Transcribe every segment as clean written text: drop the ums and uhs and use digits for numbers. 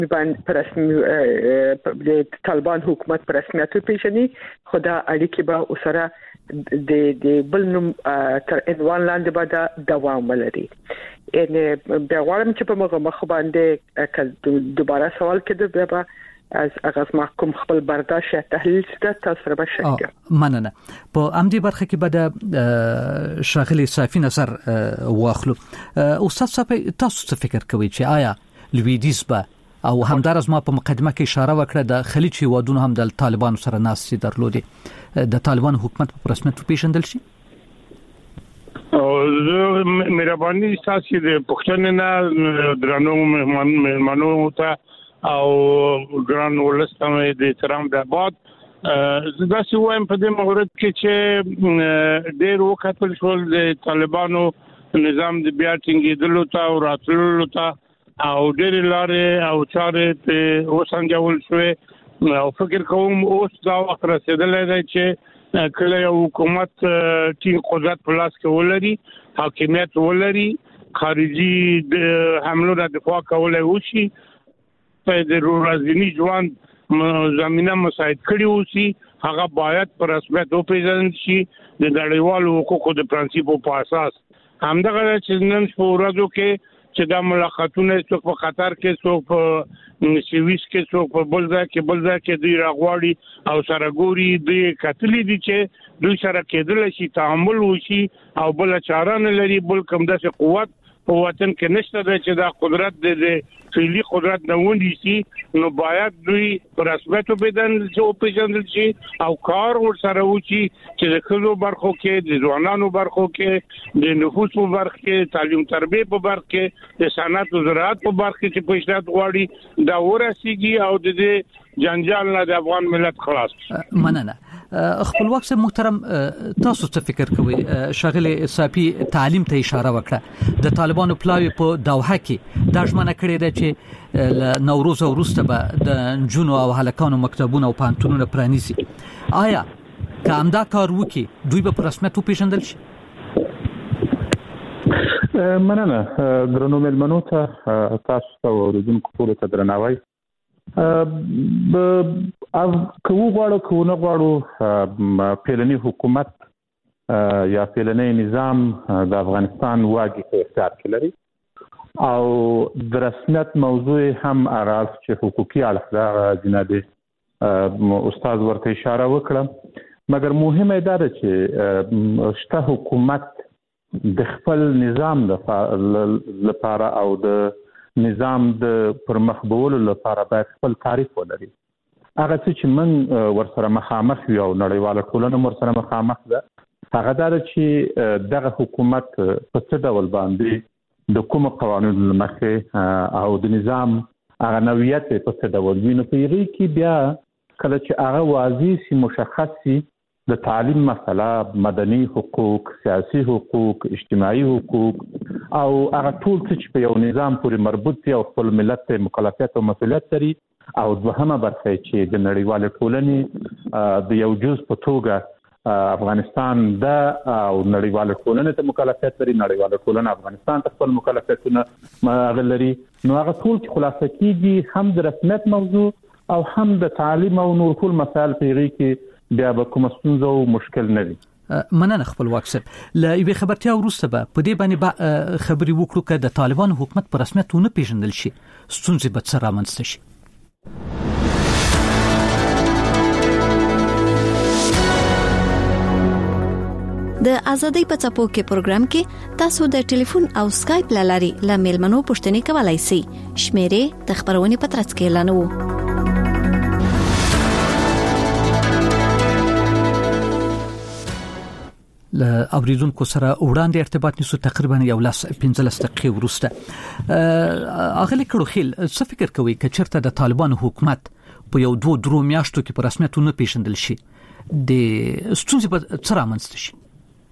باندې پر رسمي د طالبان حکومت پر رسمیت پیژني خدا اړیکې به اوسره د بل نوم تر عنوان لاندې به دوام ولري. ان بیا غواړم چې په مخ باندې دوباره سوال کړم بیا از اغاز محکوم خپل برداشت تحلیل ست تاسو به شکر مننه. په امدی برخه کې به د شاغلی صافی نظر واخلو. استاد صاحب تاسو څه فکر کوئ چې آیا لویدیز به او همدارس ما په مقدمه کې اشاره وکړه د خلیج هیوادونو هم د طالبانو سره ناسي درلودي د طالبان حکومت په رسمیت پیژندل شي؟ او مهرباني تاسو د پښتنې نه درنو مهمانو ته او ګران ولستانه د احترام د آباد زدا چې وایم په دې مورد کې چې ډېر وخت شول د طالبانو نظام د بیا ټینګېدلو ته او راتللو ته او ډېر لارې او چارې په وسنجول شوې او فکر کوم اوس دا وخت رسیدلی دی چې کله یو حکومت ټینګ قدرت په لاس کې ولري حاکمیت ولري خارجي د حملو نه دفاع کولای وشي په د ورځنی ژوند زمينه مساعد کړي اوسي هغه باید پر رسمیت وپیژندل شي د نړیوالو حقوقو د پرنسپو په اساس. همدغه چې نن په ورځو کې چې دا ملاقاتونه څوک په قطر کې څوک په سويس کې څوک په بلځا کې دی راغواړي او سرګوري د کتلې دي چې دوی سره کېدل شي تعامل وشي او بل چاره نه لري بل کوم داسې قوت په وطن کې نشته چې دا قدرت د فعلی قدرت نه ونی شي نو باید دوی رسمیت پیژندل شي او کار ور سره وشي چې د خلکو برخو کې د ځوانانو برخو کې د نفوس په برخه کې تعلیم تربیه په برخه کې د صنعت او زراعت په برخه کې چې پیشرفت غواړي دا ورسیږي او د جنجال نه د افغان ملت خلاص. مننه. خپلواک صاحب محترم تاسو څه فکر کوئ؟ شاغلی صافی تعلیم ته اشاره وکړه. د طالبانو پلاوی په دوحه کې دا ژمنه کړې ده چې نوروز وروسته به د جنو او هلکانو مکتبونه او پانتونونه پرانیزي. آیا که همدا کار وکړي دوی به په رسمیت وپیژندل شي؟ مننه. درنو مېلمنو ته تاسو ته اوریدونکو ټولو ته درناوی. که نه غواړو پیلنی حکومت یا پیلنی نظام د افغانستان واګي په اختیار کې لري او د رسمیت موضوع هم اراز چې حقوقي اړخ دا جناب استاد ورته اشاره وکړه مګر مهمه دا ده چې شته حکومت د خپل نظام لپاره او د نظام د پرمخ بولو لپاره باید خپل تعریف ولري. هغه چې من ورسره مخامخ یو نړیواله ټولنه ورسره مخامخ ده هغه دا چې دغه حکومت په څه ډول باندې د کوم قوانینو لمخې او د نظام هغه نوعیت په څه ډول ویني په یوه کې بیا کله چې هغه واضح سي مشخص سي د تعلیم مسله مدني حقوق سیاسي حقوق اجتماعي حقوق او هغه ټول چې په یو نظام پورې مربوط دي او خپل ملت ته مکلفیت او مسؤلیت لري او دوهمه برخه چې د نړیوال ټولنې د یو جز په توګه افغانستان د او نړیوال ټولنې ته مکلفیت لري نړیوال ټولنه افغانستان ته خپل مکلفیتونه لري نو هغه ټول چې خلاصه کیږي هم د رسمیت موضوع او هم د تعلیم او نور ټول مسائل په غوږ کې بیا به کوم ستونزه او مشکل نه وي. مننه خپلواک صاحب. له یوې خبرتیا وروسته به په دې باندې خبرې وکړو چې د طالبانو حکومت په رسمیت ونه پیژندل شي ستونزې به څه رامنځته شي. د ازادۍ په څپو کې پروګرام کې تاسو د ټلیفون او سکایپ لاري له میلمنو پوښتنې کولای شئ. شمیرې د خبرونې په ترڅ کې اعلانوو. له اوریدونکو سره وړاندې ارتباط نیسو تقریبا 15 دقیقې وروسته. اغلی کړو خیل څه فکر کوي چې چرته د طالبانو حکومت په یو 2 میاشتو کې په رسمیت نه پیژندل شي د ستونزې په څه رامنځته شي؟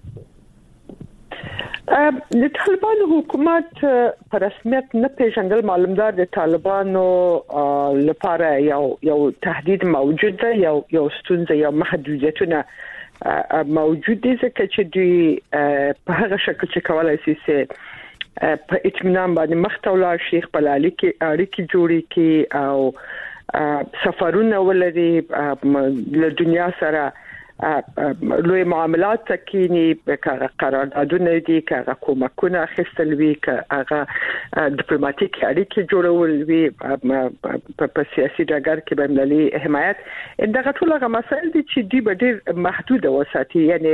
د طالبانو حکومت په رسمیت نه پیژندل معلومدار د طالبانو لپاره یو تهدید موجود ده یو ستونزه یا محدودیتونه موجود دي ځکه چې دوی په هغه شکل چې کولای شي په اطمینان باندې مختولا شیخ پلالي کې اړیکې جوړې کې او سفرونه ولري له دنیا سره لوی معاملات تکینی به قراردادونه دي که کومکونه اخیستل وی که هغه ډیپلوماټیک اړیکې جوړول وی په سیاسي ډګر کې به ملي حمایت دغه ټول هغه مسایل دي چې دی به ډیر محدود وساتي یعنی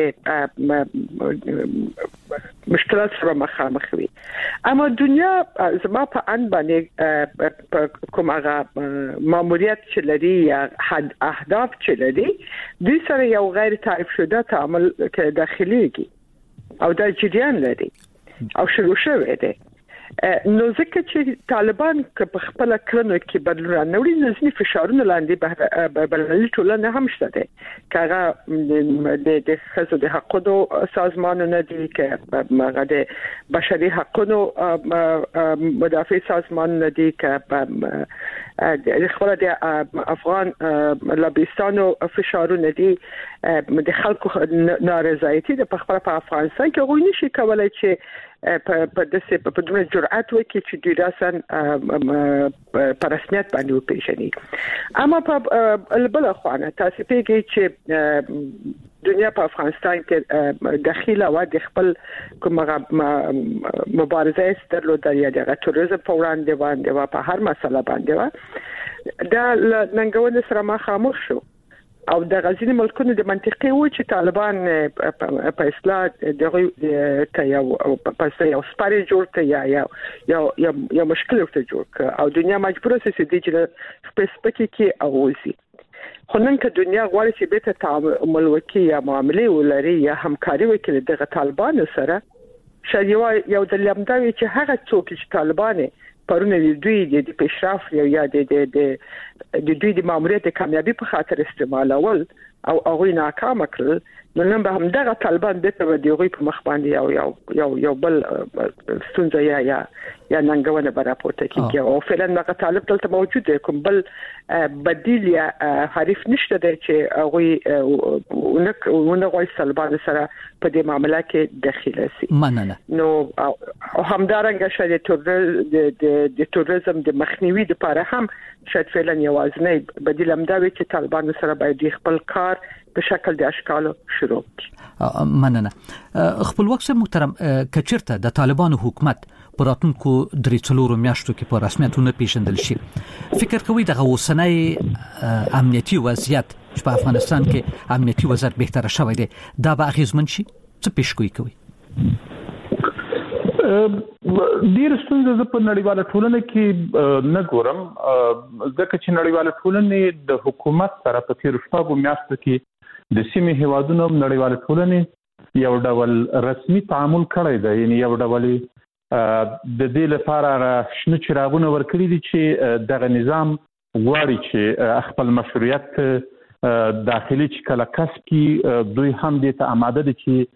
مشکلات سره مخامخ وي اما دنیا زما په ان باندې کوم هغه ماموریت چې لري یا اهداف چې لري دوی سره یو غیر تعریف شده تعامل که داخليږي او د جریان لري او شروع شوی دی نو ځکه چې طالبان که په خپل کړنو کې بدلون راوړي نو ځینې فشارونه لاندې بلنلي ټولنه هم شته دي کاغه د خزو د حقوقو سازمانونه دي که هغه د بشري حقوقو مدافع سازمانونه دي که د خپل د افغان لبستانو فشارونه دي د خلکو نارضایتي د خپل په افغانستان کې غوښنه شي کولای چې په داسې په دونه جرأت وکړي چې دوی راسن په رسمیت باندې وپیژني اما په بل خوانه تاسو پیږي چې دنیا په افغانستان کې داخله و د خپل کومه مبارزه سترلوده یا د تروریزم په وړاندې و په هر مسله باندې و دا ننګونه سره مخامخ شو او د غزنی ملکونو د منطقي و چې طالبان په اصلاح دغه ته یو په یو سپاری جوړ ته یا مشکل ورته جوړ او دنیا مجبوره سي چې سپیسیفیک کې اوسي خو نن که دنیا غواړي چې به تعامل وکړي یا معاملې ولري یا همکاري وکړي دغه طالبان سره شاید یو د لمداوي چې هغه څوک چې طالبان پرونه دوی د پیشرفت یا د دوی د ماموریت کامیابی په خاطر استعمالول او هغه ناکام کړل نو نن به هم دغه طالبان د دوی په مخ باندې یو بل ستونزه یا ننګونه براپورته کیږي او فعلا دغه طالب دلته موجود دی کوم بل بدیل یا حریف نشته دی چې هغه ونغوي طالبان سره په دې معاملې کې داخله سي مننه نو همدارنګه شاید د توریزم د مخنیوي لپاره هم شاید فعلا یوازنی بدیل همداوي چې طالبان سره باید خپل کار په شکل د اشکالو شروع کړي مننه خپلواک صاحب محترم کچرته د طالبانو حکومت پراتونکو درې څلورو میاشتو کې په رسمیتونه پیژندل شي فکر کوي دغه اوسنۍ امنیتي وضعیت چې په افغانستان کې امنیتي وضعیت بهتره شوی دی دا به اغیزمن شي څه پیشګویي کوي ډیر ستونزې په نړیواله ټولنه کې نه ګورم ځکه چې نړیواله ټولنه د حکومت سره په تیر شپږو میاشتو کې د سیمې هیوادونو نړیواله ټولنه یو ډول رسمي تعامل کړی دی یعنی یو ډول د دې لپاره شنه چراغونه ورکړي دي چې دغه نظام غواړي چې خپل مشروعیت داخلي چې کله کسب کی دوی هم دې ته آماده دي چې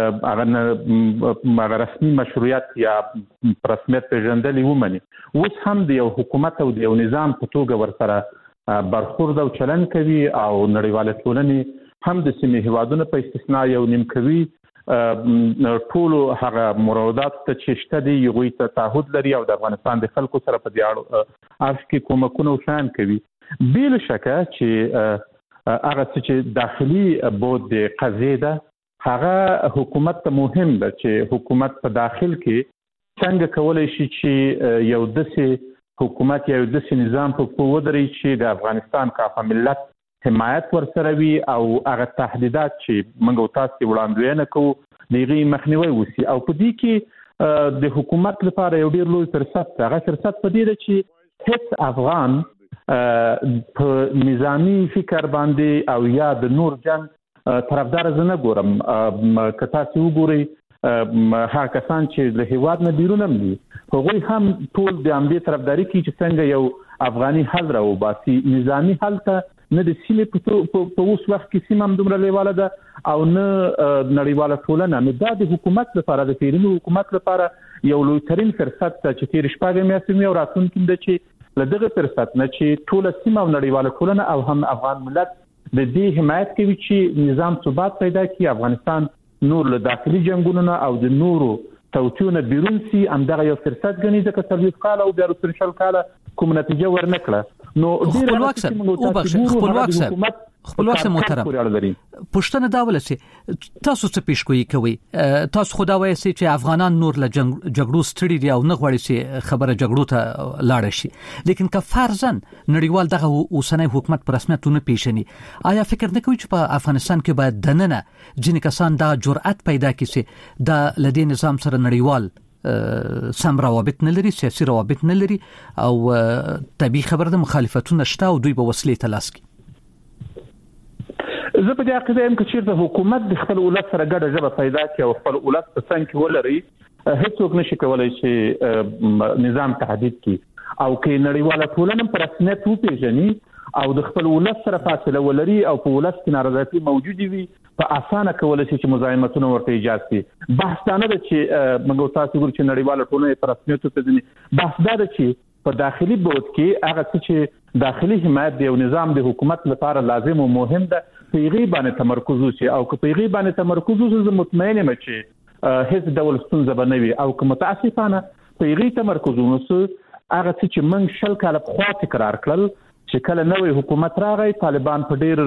هغه رسمي مشروعیت یا رسمیت پیژندل ومني اوس هم د یو حکومت او د یو نظام په توګه ورسره برخورد او چلن کوي او نړیواله ټولنه هم د سیمې هیوادونو په استثناء یو نیمکوي ټول هغه مرادات ته چې شته دي یو ته تعهد لري او د افغانستان د خلکو سره په دې اړه کې کومکونه وشان کوي بل شکه چې هغه چې داخلي بود د قضیه ده هغه حکومت ته مهم ده چې حکومت په داخل کې څنګه کولای شي چې یو داسې حکومت یا یو داسې نظام په ودري چې د افغانستان کافه ملت حمایت ورسره وي او هغه تهدیدات چې موږ تاسو وړاندوینه کوو دغه مخنیوي وسی او په دې کې د حکومت لپاره یو ډیر لوی فرصت ده هغه فرصت په دې ده چې هیڅ افغان په نظامی فکر باندې او یا د نور جنگ طرفدار زنه ګورم که تاسو وګورئ هغه کسان چې له هیواد نه بیرون دي هغوی هم ټول د امنیت طرفداري کوي چې څنګه یو افغاني حل راوباسي نظامی حل ته نه د سیمې په اوس وخت کې سیمه هم دومره لیواله ده او نه نړیواله ټولنه نو دا د حکومت لپاره د پیرینو حکومت لپاره یو لوی ترين فرصت چې تیر شپږ میاشتې او راتلونکي د چې لدغه فرصت نه چې ټول سیمه او نړیواله ټولنه او هم افغان ملت د دې حمایت کوي چې نظام ثبات پیدا کړي افغانستان نور له داخلي جنگونو او د نورو توتیونه بیرون سي همدغه یو فرصت غني ځکه سرویس کال او بیا رسل کال کوم نتیجه ورنکړه نو خپلواک محترم پښتنه دا ولسي تاسو څه پیشګوئی کوي تاسو خدا وایي چې افغانان نور له جګړو ستړي دي او نه غواړي چې خبره جګړو ته لاړ شي لیکن که فرضاً نړیوال دغه اوسنۍ حکومت پر رسمیتونه پیژني آیا فکر نه کوي چې په افغانستان کې باید دننه ځینې کسان دا جرأت پیدا کړي چې دا لدې نظام سره نړیوال سم روابط نه لري سیاسي روابط نه لري او طبيعي خبره د مخالفتونو شته او دوی به وسلې تلاش کوي زه په دې عقیده یم چې چیرته حکومت د خپل ولادت سره ګډه ژبه پیدا کړي او خپل ولادت په څنګه کې ولري هیڅوک نشي کولای چې نظام تهدید کړي او کې نړیواله ټولنه پر رسمیت وپیژني او د خپل ولادت سره فاصله ولري او په ولادت کې نارضایتي موجوده وي په اسانه کولای شي چې مزاحمتونه ورته ایجاد کړي بحث دا نه چې موږ تاسو ګورو چې نړیواله ټولنه پر رسمیت وپیژني بحث دا چې په داخلي بود کې هغه چې داخلي حمایت دی او نظام د حکومت لپاره لازم او مهم ده پیغي باندې تمرکز وشي او که پیغي باندې تمرکز وشي زه مطمئن یم چې هیڅ ډول ستونزه به نه وي او که متاسفانه پیغي تمرکز ونوسو هغه چې موږ شل کاله په خوا تکرار کړل چې کله نوې حکومت راغی طالبان په ډیر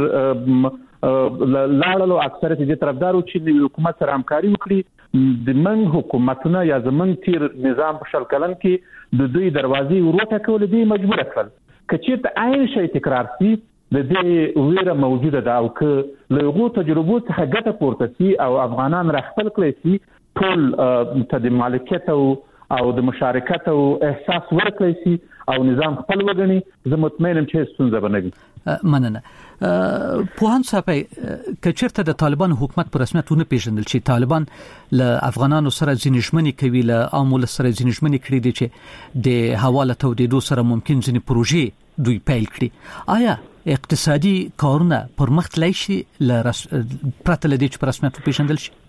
لاړلو اکثریت دې طرفدارو چې د حکومت سره همکاري وکړي د منګ حکومتونه یا زمنګ تیر نظام په شل کلن کې د دوی دروازې ورته کول دي مجبور کړل کچې ته عین شي تکرار شي د دې ویره موجوده ده او که له هغو تجربو څخه ګټه پورته شي او افغانان راخپل کړي شي ټول ته د مالکیت او د مشارکت او احساس ورکړي شي او نظام خپل وګڼي زه مطمئنم چې ستونزه به نه وي مننه پوهان صاحب کچرته د طالبان حکومت پر رسمیتونه پیژندل شي طالبان له افغانانو سره ځینشمنی کوي له عامل سره ځینشمنی کړي دي چې د حواله تودیدو سره ممکن ځینې پروژې دوی پیل کړي آیا اقتصادي کارونه پر مخ تللی شي پرته لدې چې پر رسمیت پیژندل شي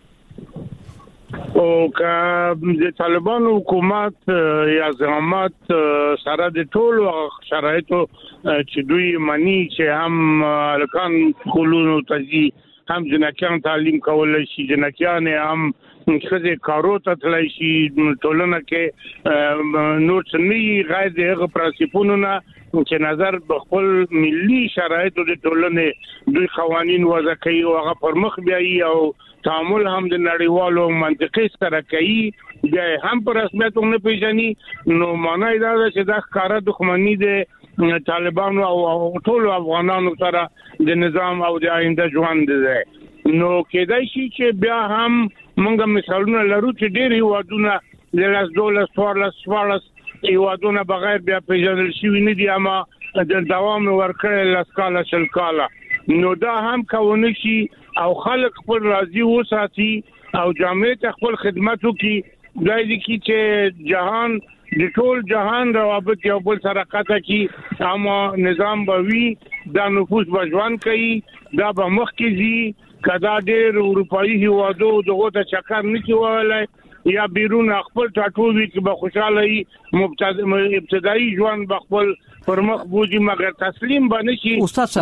او که د طالبانو حکومت یا زعامت سره د ټولو شرایطو چې دوی مانی چې هم الکان کولونو تجي هم جنکیان تعلیم کولای شي جنکیان هم خزه کارو ته تلای شي ټولنه کې نور څنګه غیر دغه پرنسپونونه چې نظر خپل ملي شرایطو د ټولنې دوی قوانين وضع کوي او هغه پر مخ بیاي او تعامل هم د نړیوالو منطقي سره کوي بیا هم پر رسمیت نه پیژني نو معنی دا چې دا ښکارا دښمنی د طالبانو او ټول افغانانو سره د نظام او د آینده ژوند دی نو کېدای شي چې بیا هم موږ مثالونه لرو چې ډېری وادونه د لاس دولت سوارلس ایوادونه بغیر بیا پیژندل شوی نه دي اما د دوام ورکړل لاسکاله شلکاله نو دا هم کوي شي او خلک خپل راضي وساتي او جامعه خپل خدمت وکي دای دي چې جهان د ټول جهان روابط یو بل سره قطع کی اما نظام بوي دا نفوذ بجوان کوي دا به مخ کیږي کدا ډېر اروپאי هیوادو دغه ته چکر نه کیولای یا بیرون خپل ټاټوي چې به خوشاله ابتدایي ژوند بخپل پرمخ بوجي مگر تسلیم باندې شي استاد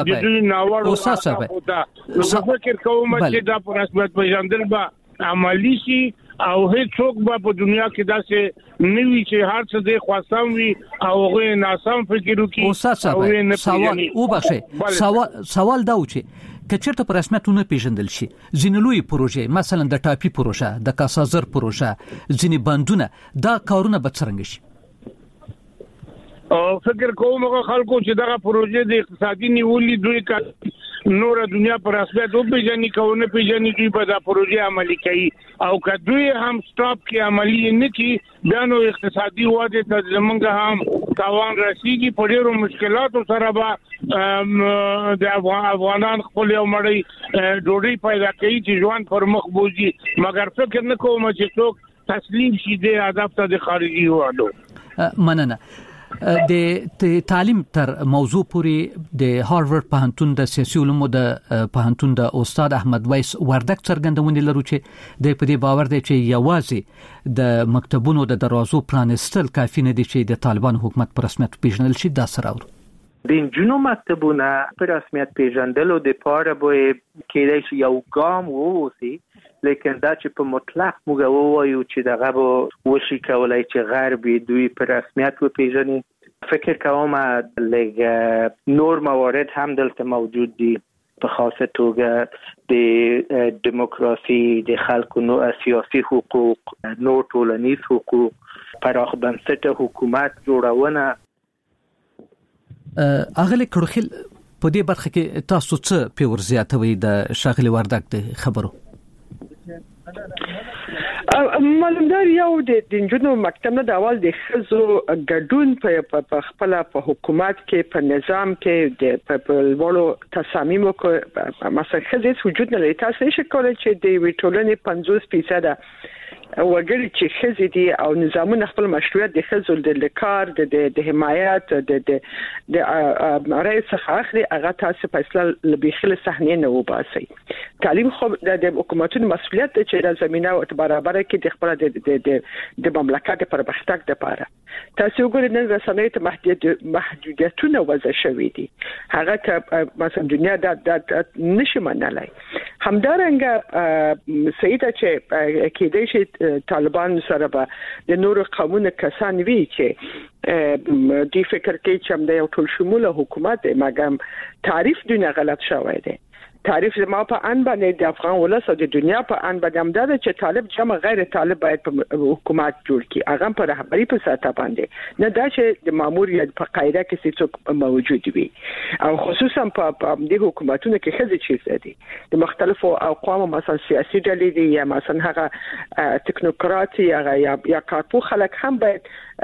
صاحب زه فکر کوم چې دا پر رسمیت پیژندل به عملی شي او هیڅوک به په دنیا کې داسې نوي چې هر څه د خواستم وي او هغه ناسم فکر وکړي استاد صاحب سوال دا و چې کچرته پر رسمیتونه پیژندل شي ځینلوي پروژې مثلا د ټاپي پروژه د کاسازر پروژه ځینې بندونه دا کارونه به څنګه شي او فکر کوم هغه خلکو چې دغه پروژې د اقتصادي نیولې دوی کا نور دنیا پر رسمیت او پیژنې کوونه پیژنې دوی په دا پروژې عملي کوي او کدوې هم سټاپ کې عملي نه کی بیا نو اقتصادي واده ته زمونږ هم تاوان رسیږي په ډیرو مشکلاتو سره به د افغانان خپل یو مړی ډوډۍ پیدا کوي چې ژوند پر مخ بوزي مګر فکر نه کوم چې څوک تسلیم شي د هدف ته د خارجي وادو مننه د تعلیم تر موضوع پوری د هارورد پوهنتون د سیاسي علومو د پوهنتون د استاد احمد ویس وردک څرګندونې لرو چې د په دې باور دی چې یوازې د مکتبونو د دروازو پرانستل کافي نه دي چې د طالبان حکومت پر رسمیت پیژندل شي دا سره ور د انجونو مکتبونه پر رسمیت پیژندلو د پاره به کېدای شي یو ګام ووسی لیکن دا چې په مطلق موږ ووایو چې دغه به وشي کولای چې غرب دوی په رسمیت وپیژني. فکر کوم لږ نور موارد هم دلته موجود دي، په خاصه توګه د دیموکراسي، د خلکو سیاسي حقوق، نور ټولنیز حقوق، پراخ بنسټه حکومت جوړونه. اغلی کړخیل په دې برخه کې تاسو څه پیور زیاتوي د شاغلي وردګ د خبرو؟ معلومدار یو د جنونو مکتب نه د اول د خزو ګډون په خپل په حکومت کې په نظام کې د په ولو تصامیمو کو مثلا خزې وجود نه لري. تاسو نشئ کولای چې د ویټولنې 50% وګړي چې خزې دي او نظامونه خپل مشروعیت د خزو د کار د حمایت د رئیس اخري هغه تاسو فیصله لبیخله صحنه نه وباسي. تعلیم خو د حکومتونو مسؤلیت چې د زمينه او برابر کې د خپل د مملکت پرمختګ لپاره تاسو وګورئ نن رسنۍ ته محدودیتونه وضع شوې دي. هغه ته مثلا دنیا د نشي منلای. همدارنګه سیده چې کېدې شي طالبان سره به د نورو قومونو کسان وی چې دی فکر کوي چې هم د یو ټول شموله حکومت مګم تعریف دنیا غلط شوی دی. تعریف ما په ان باندې د افغان ولس او د دنیا په ان باندې هم دا چې طالب جمع غیر طالب باید په حکومت جوړ کړي، هغه په رهبری په ساته باندې نه دا چې د ماموریت په قاعده کې څه موجود وي او خصوصا په دې حکومتونو کې خزې چیز دي د مختلفو اقوام مثلا سیاسي ډلې دي یا مثلا هغه تکنوکرات یا کارپو خلک هم باید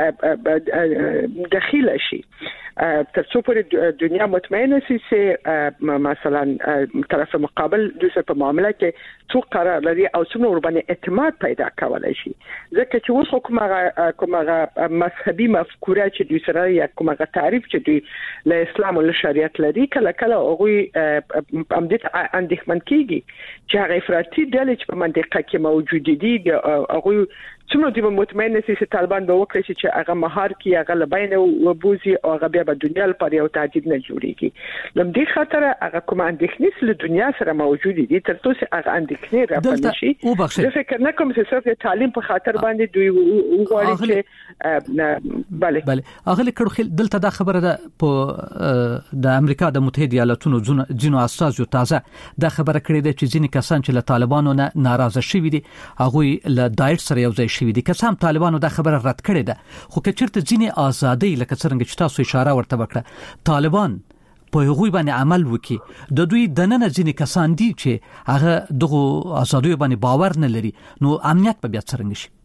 داخله شي ترڅو پر دنیا مطمئنه شي چې مثلا طرف مقابل د څه په معاملې کې څو قرار لري او څومره ور باندې اعتماد پیدا کولای شي. ځکه چې اوس کومه مذهبي مفکوره چې دوی سره یا کومه تعریف چې دوی له اسلام او شریعت لري کله کله هغه امدت اندېښمن کیږي چې هغه افراطي ډلې چې په منطقه کې موجود دي هغه څومره د مطمئن نشي چې طالبان به وکړي چې هغه مهار کی هغه لباینه وبوزي او هغه بیا په دنیا لپاره یو تهدید نه جوړيږي. لمدې خاطر هغه کوم اندېښنې له دنیا سره موجود دي تر څو چې هغه اندېښنې راپنه شي. زه فکر نه کوم چې صرف تعلیم په خاطر باندې دوی وغواړي چې bale اغلی کړو دلته دا خبره ده په د امریکا د متحده ایالاتونو ځینو استازو تازه دا خبره کړې ده چې ځینې کسان چې له طالبانو نه ناراضه شوي دي هغه له داعش سره یو ځای شوي دي. کسان طالبانو دا خبره رد کړې ده خو کچرته ځینې ازادي لکه څنګه چې تاسو اشاره ورته وکړه طالبان په هغوی باندې عمل وکي د دوی دننه ځینې کسان دي چې هغه دغه ازادي باندې باور نه لري نو امنیت په بیا څنګه شي؟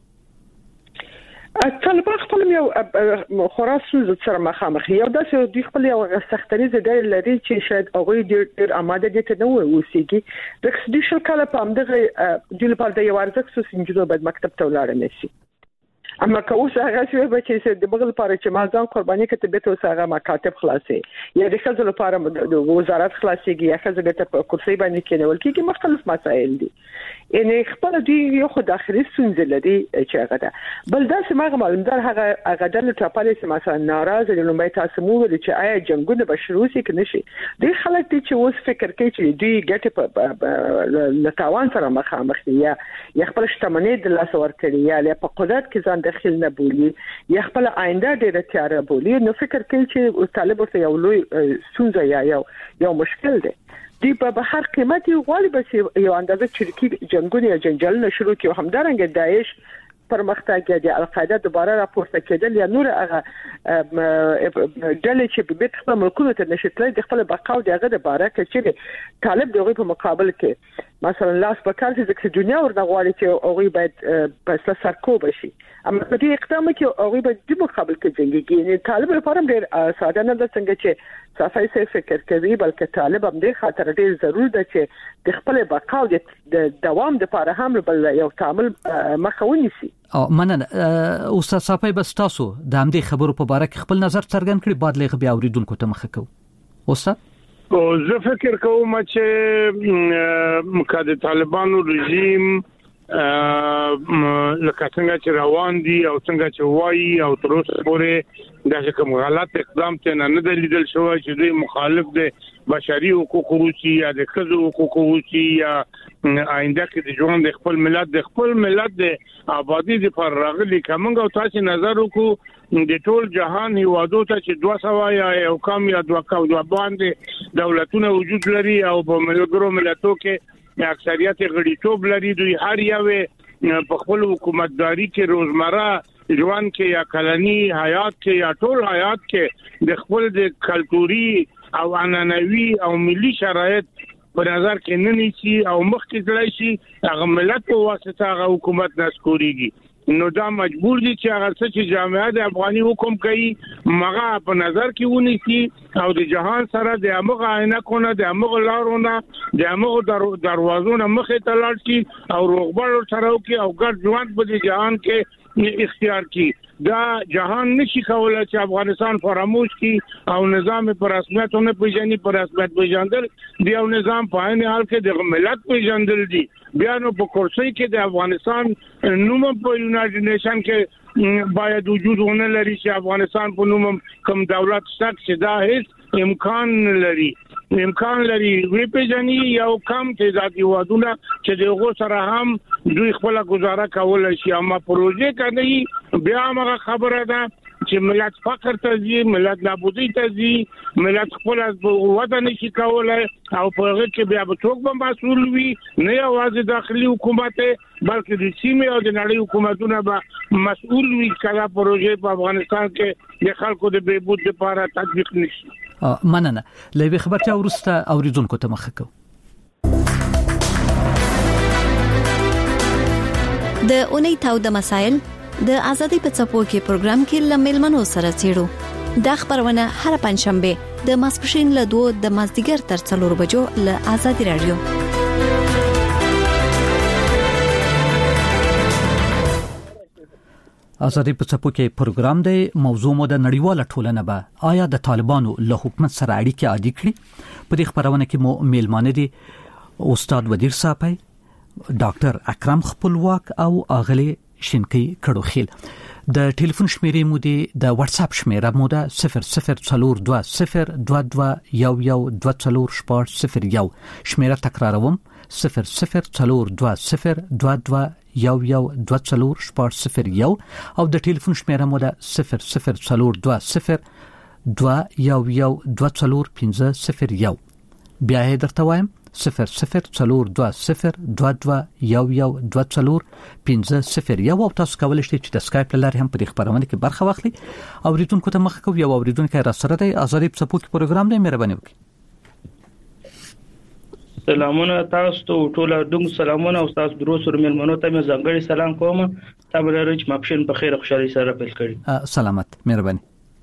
طالبان خپل یو خراسان سره مخامخ یو داسې دوی خپل یو سختري زده لري چې شاید هغه ډېر آماده دي ته نو وسیږي د ډیشل کله په امدغه د لپاره د یو ارزښت سنجیدو باید مکتب ته ولاړ نشي. اما که اوس هغه شوی به چې د بغل لپاره چې مازان قرباني کته به اوس هغه مکاتب خلاصي یا د خزل لپاره د وزارت خلاصيږي یا خزل ته په کرسي باندې کېنول کېږي مختلف مسائل دي. یعنی خپل دی یو خو داخلي ستونزې لري چې هغه ده بل دا چې ما معلومدار هغه د ټاپالې چې مثلا ناراضه دي نو باید تاسو مو ولې چې آیا جنگونه به شروع شي کنه شي د خلک دي چې اوس فکر کوي چې دوی ګټه په لټاوان سره مخامخ دي یا خپل شتمنۍ د لاس ورکړي یا په قدرت کې ځان داخل نه بولی یا خپل آینده ډېر تیار بولی نو فکر کوي چې طالب ورته یو لوی ستونزه یا یو مشکل دی. دی په هر قیمت یو غالي بس یو اندازه چریکي جنگونه یا جنجالونه شروع کیو همدارنګه داعش پرمختګ دی القاعده دوباره راپورته کېدل یا نور هغه ډلې چې په بیت خپل ملکونو ته نشټلې د خپل بقا او دغه د باره کې چې طالب دغه په مقابل کې مثلا لاس په کار چې دنیا ورته غواړي چې هغه باید په سرکوب شي اما په دې اقدام کې هغه باید د مقابل کې جنگي نه طالب لپاره ډېر ساده نه ده څنګه چې صفای سي فکر کوي بلکې طالب هم د خاطر ډېر ضروري ده چې د خپل بقا او د دوام لپاره هم بل یو تعامل مخاوني سي. او مننه استاد صفای بس تاسو د همدې خبرو په اړه خپل نظر څرګند کړئ بعد لغه بیا اوریدونکو ته مخه کو استاد. زه فکر کوم چې مکه طالبانو رژیم لکه څنګه چې روان دي او څنګه چې وایي او تر اوسه پورې دا کوم غلط اقدام ته نه لیدل شوی چې دوی مخالف دي بشري حقوق وروسي یا د خزو حقوق وروسي یا آینده کې د ژوند د خپل ملت د آبادی د پر راغلي کومه او تاسو نظر وکړو د ټول جهان هیوادو ته چې 200 یا یو کم یا دوه باندې دولتونه وجود لري او په ملتونو کې اکثریت غړیتوب لري دوی هر یو په خپل حکومتداري کې روزمره ژوند کې یا کلنی حیات کې یا ټول حیات کې د خپل د کلتوري او عنعنوي او ملي شرایط په نظر کې نه نیسي او مخکې ځلای شي هغه ملت په واسطه هغه حکومت نسکوريږي نو دا مجبور دي چې هغه څه چې جامعه د افغاني حکم کوي مغه په نظر کې ونیسي او د جهان سره د امغه عینکونه د امغه لارونه د امغه دروازونه مخې ته لاړ شي او روغبړ سره کوي او ګډ ژوند په جهان کې اختیار کی دا جهان نشي کولای چې افغانستان فراموش کی او نظام پر رسمیتونه پیژني پر رسمیت پیژندل دی او نظام په عین حال کې د ملت پیژندل دي بیا نو په کورسۍ کې د افغانستان نوم په یونایټډ نیشن کې باید وجود ونه لري چې افغانستان په نوم کوم دولت شته چې دا هیڅ امکان لري وی پیژني یو کم تعداد یوادونه چې دغه سره هم دوی خپل گزاره کولای شي اما پروژه کوي بیا موږ خبره ده چې ملت فقر ته ځي ملت نابودی ته ځي ملت خپل وطن نشي کولای او په هغه کې بیا به څوک به مسؤل وي نه یوازې داخلي حکومت بلکې د سیمې او د نړۍ حکومتونه به مسؤل وي کله پروژه په افغانستان کې د خلکو د بهبود لپاره تطبیق نشي مننه لوي خبرته ورسته اوریدونکو ته مخه کو د اونۍ تاو د مسائل د ازادي په څپو کې پروګرام کې لملمنو سره چیرو د خبرونه هر پنځشنبه د ماسپښین له 2 د مازدیګر تر 4 بجو له ازادي رادیو ازادي په څپو کې پروګرام دی موضوع مو د نړیواله ټولنه به آیا د طالبانو له حکومت سره اړیکې عادي کړي په دې خبرونه کې مو میلمانه دي استاد ودیر صاحب ډاکټر اکرم خپلواک او اغلی شینکی کډوخیل د ټلیفون شمیرې مو دي د واتس اپ شمیره مو ده 004202011240 شمیره تکراروم 004202211240 او د ټلیفون شمیره مو ده 004202211240 بیا یې درته وایم 004202211240 او تاسو کولای شئ چې د اسکایپ لارې هم په دې خبرونه کې برخه واخلئ او ریتونکو ته مخ کوي او اوریدونکو را سره دی ازادي په سپوږ پروګرام دی مهرباني وکړئ سلامونه تاسو ته ټول دغه سلامونه او تاسو دروسره مېلمنو ته مې ځانګړي سلام کوم تاسو لري ماپښین په خیر خوشحالي سره پیل کړی سلامت مهرباني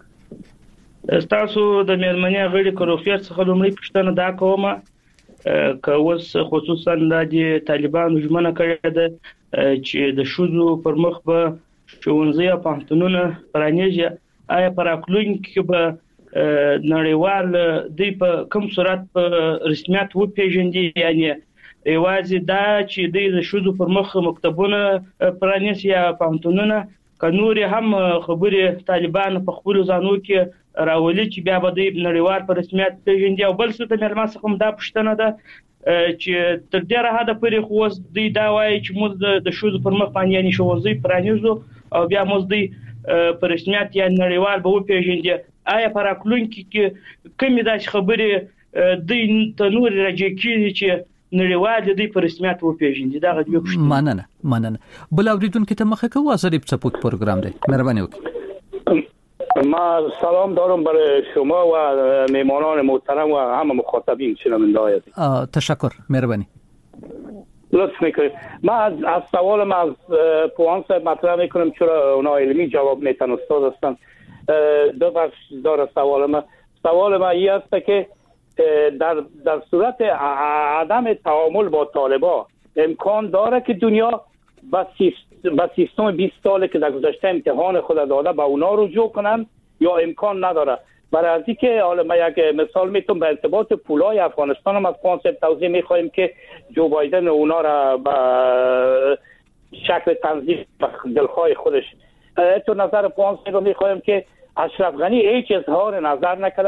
تاسو د مېلمنې غړي کروفیر څخه لومړی پښتنه دا کومه که اوس خصوصا د طالبانو ژمنه کړې ده چې د شوزو پر مخ به ښوونځي او پوهنتونونه پرانیږي آیا پر اقلون کې به نړیوال د په کوم صورت په رسمیت و پیژندي یعنی ایوازي دا چې د شوزو پر مخ مکتبونه پرانیږي یا پوهنتونونه کنور هم خبري طالبان په خپل ځانو کې راولي چې بیا به د نړیوال په رسمیت پیژندي او بل څه ته مېلمه څخه دا پښتنه ده چې تر ډیره حد پورې خو د دا وایي چې موږ د شوزو پر مخ باندې یعنی شوزي پرانیزو او بیا موږ د په رسمیت یا نړیوال به و پیژندي آیا پر اقلون کې کومې داسې خبرې د تنور راځي چې نړیوال د په رسمیت و پیژندي دا غوښتنه مننه بل اوریدونکو ته مخه کوو ازادي په سپوږ پروګرام دی مهرباني وکړئ ما سلام دارم برای شما و میهمانان محترم و همه مخاطبین شنونده های تشکر مهربانی لطف میکنید من از سوالم از پوان صاحب مطرح میکنم چرا اونا علمی جواب میتن استاد هستن دو بخش داره سوال من این است که در صورت عدم تعامل با طالبان امکان داره که دنیا با سیستم 20 ساله که در گذشته امتحان خود داده با اونا رجوع کنن یا امکان نداره برای از اینکه حالا ما یک مثال میتونم به ارتباط پولای افغانستان هم از کانسپت توضیح میخوایم که جو بایدن اونا را به شکل تنظیم دلخواه خودش تو نظر پوان صاحب میخوایم که اشرف غنی هیچ اظهار نظر نکرده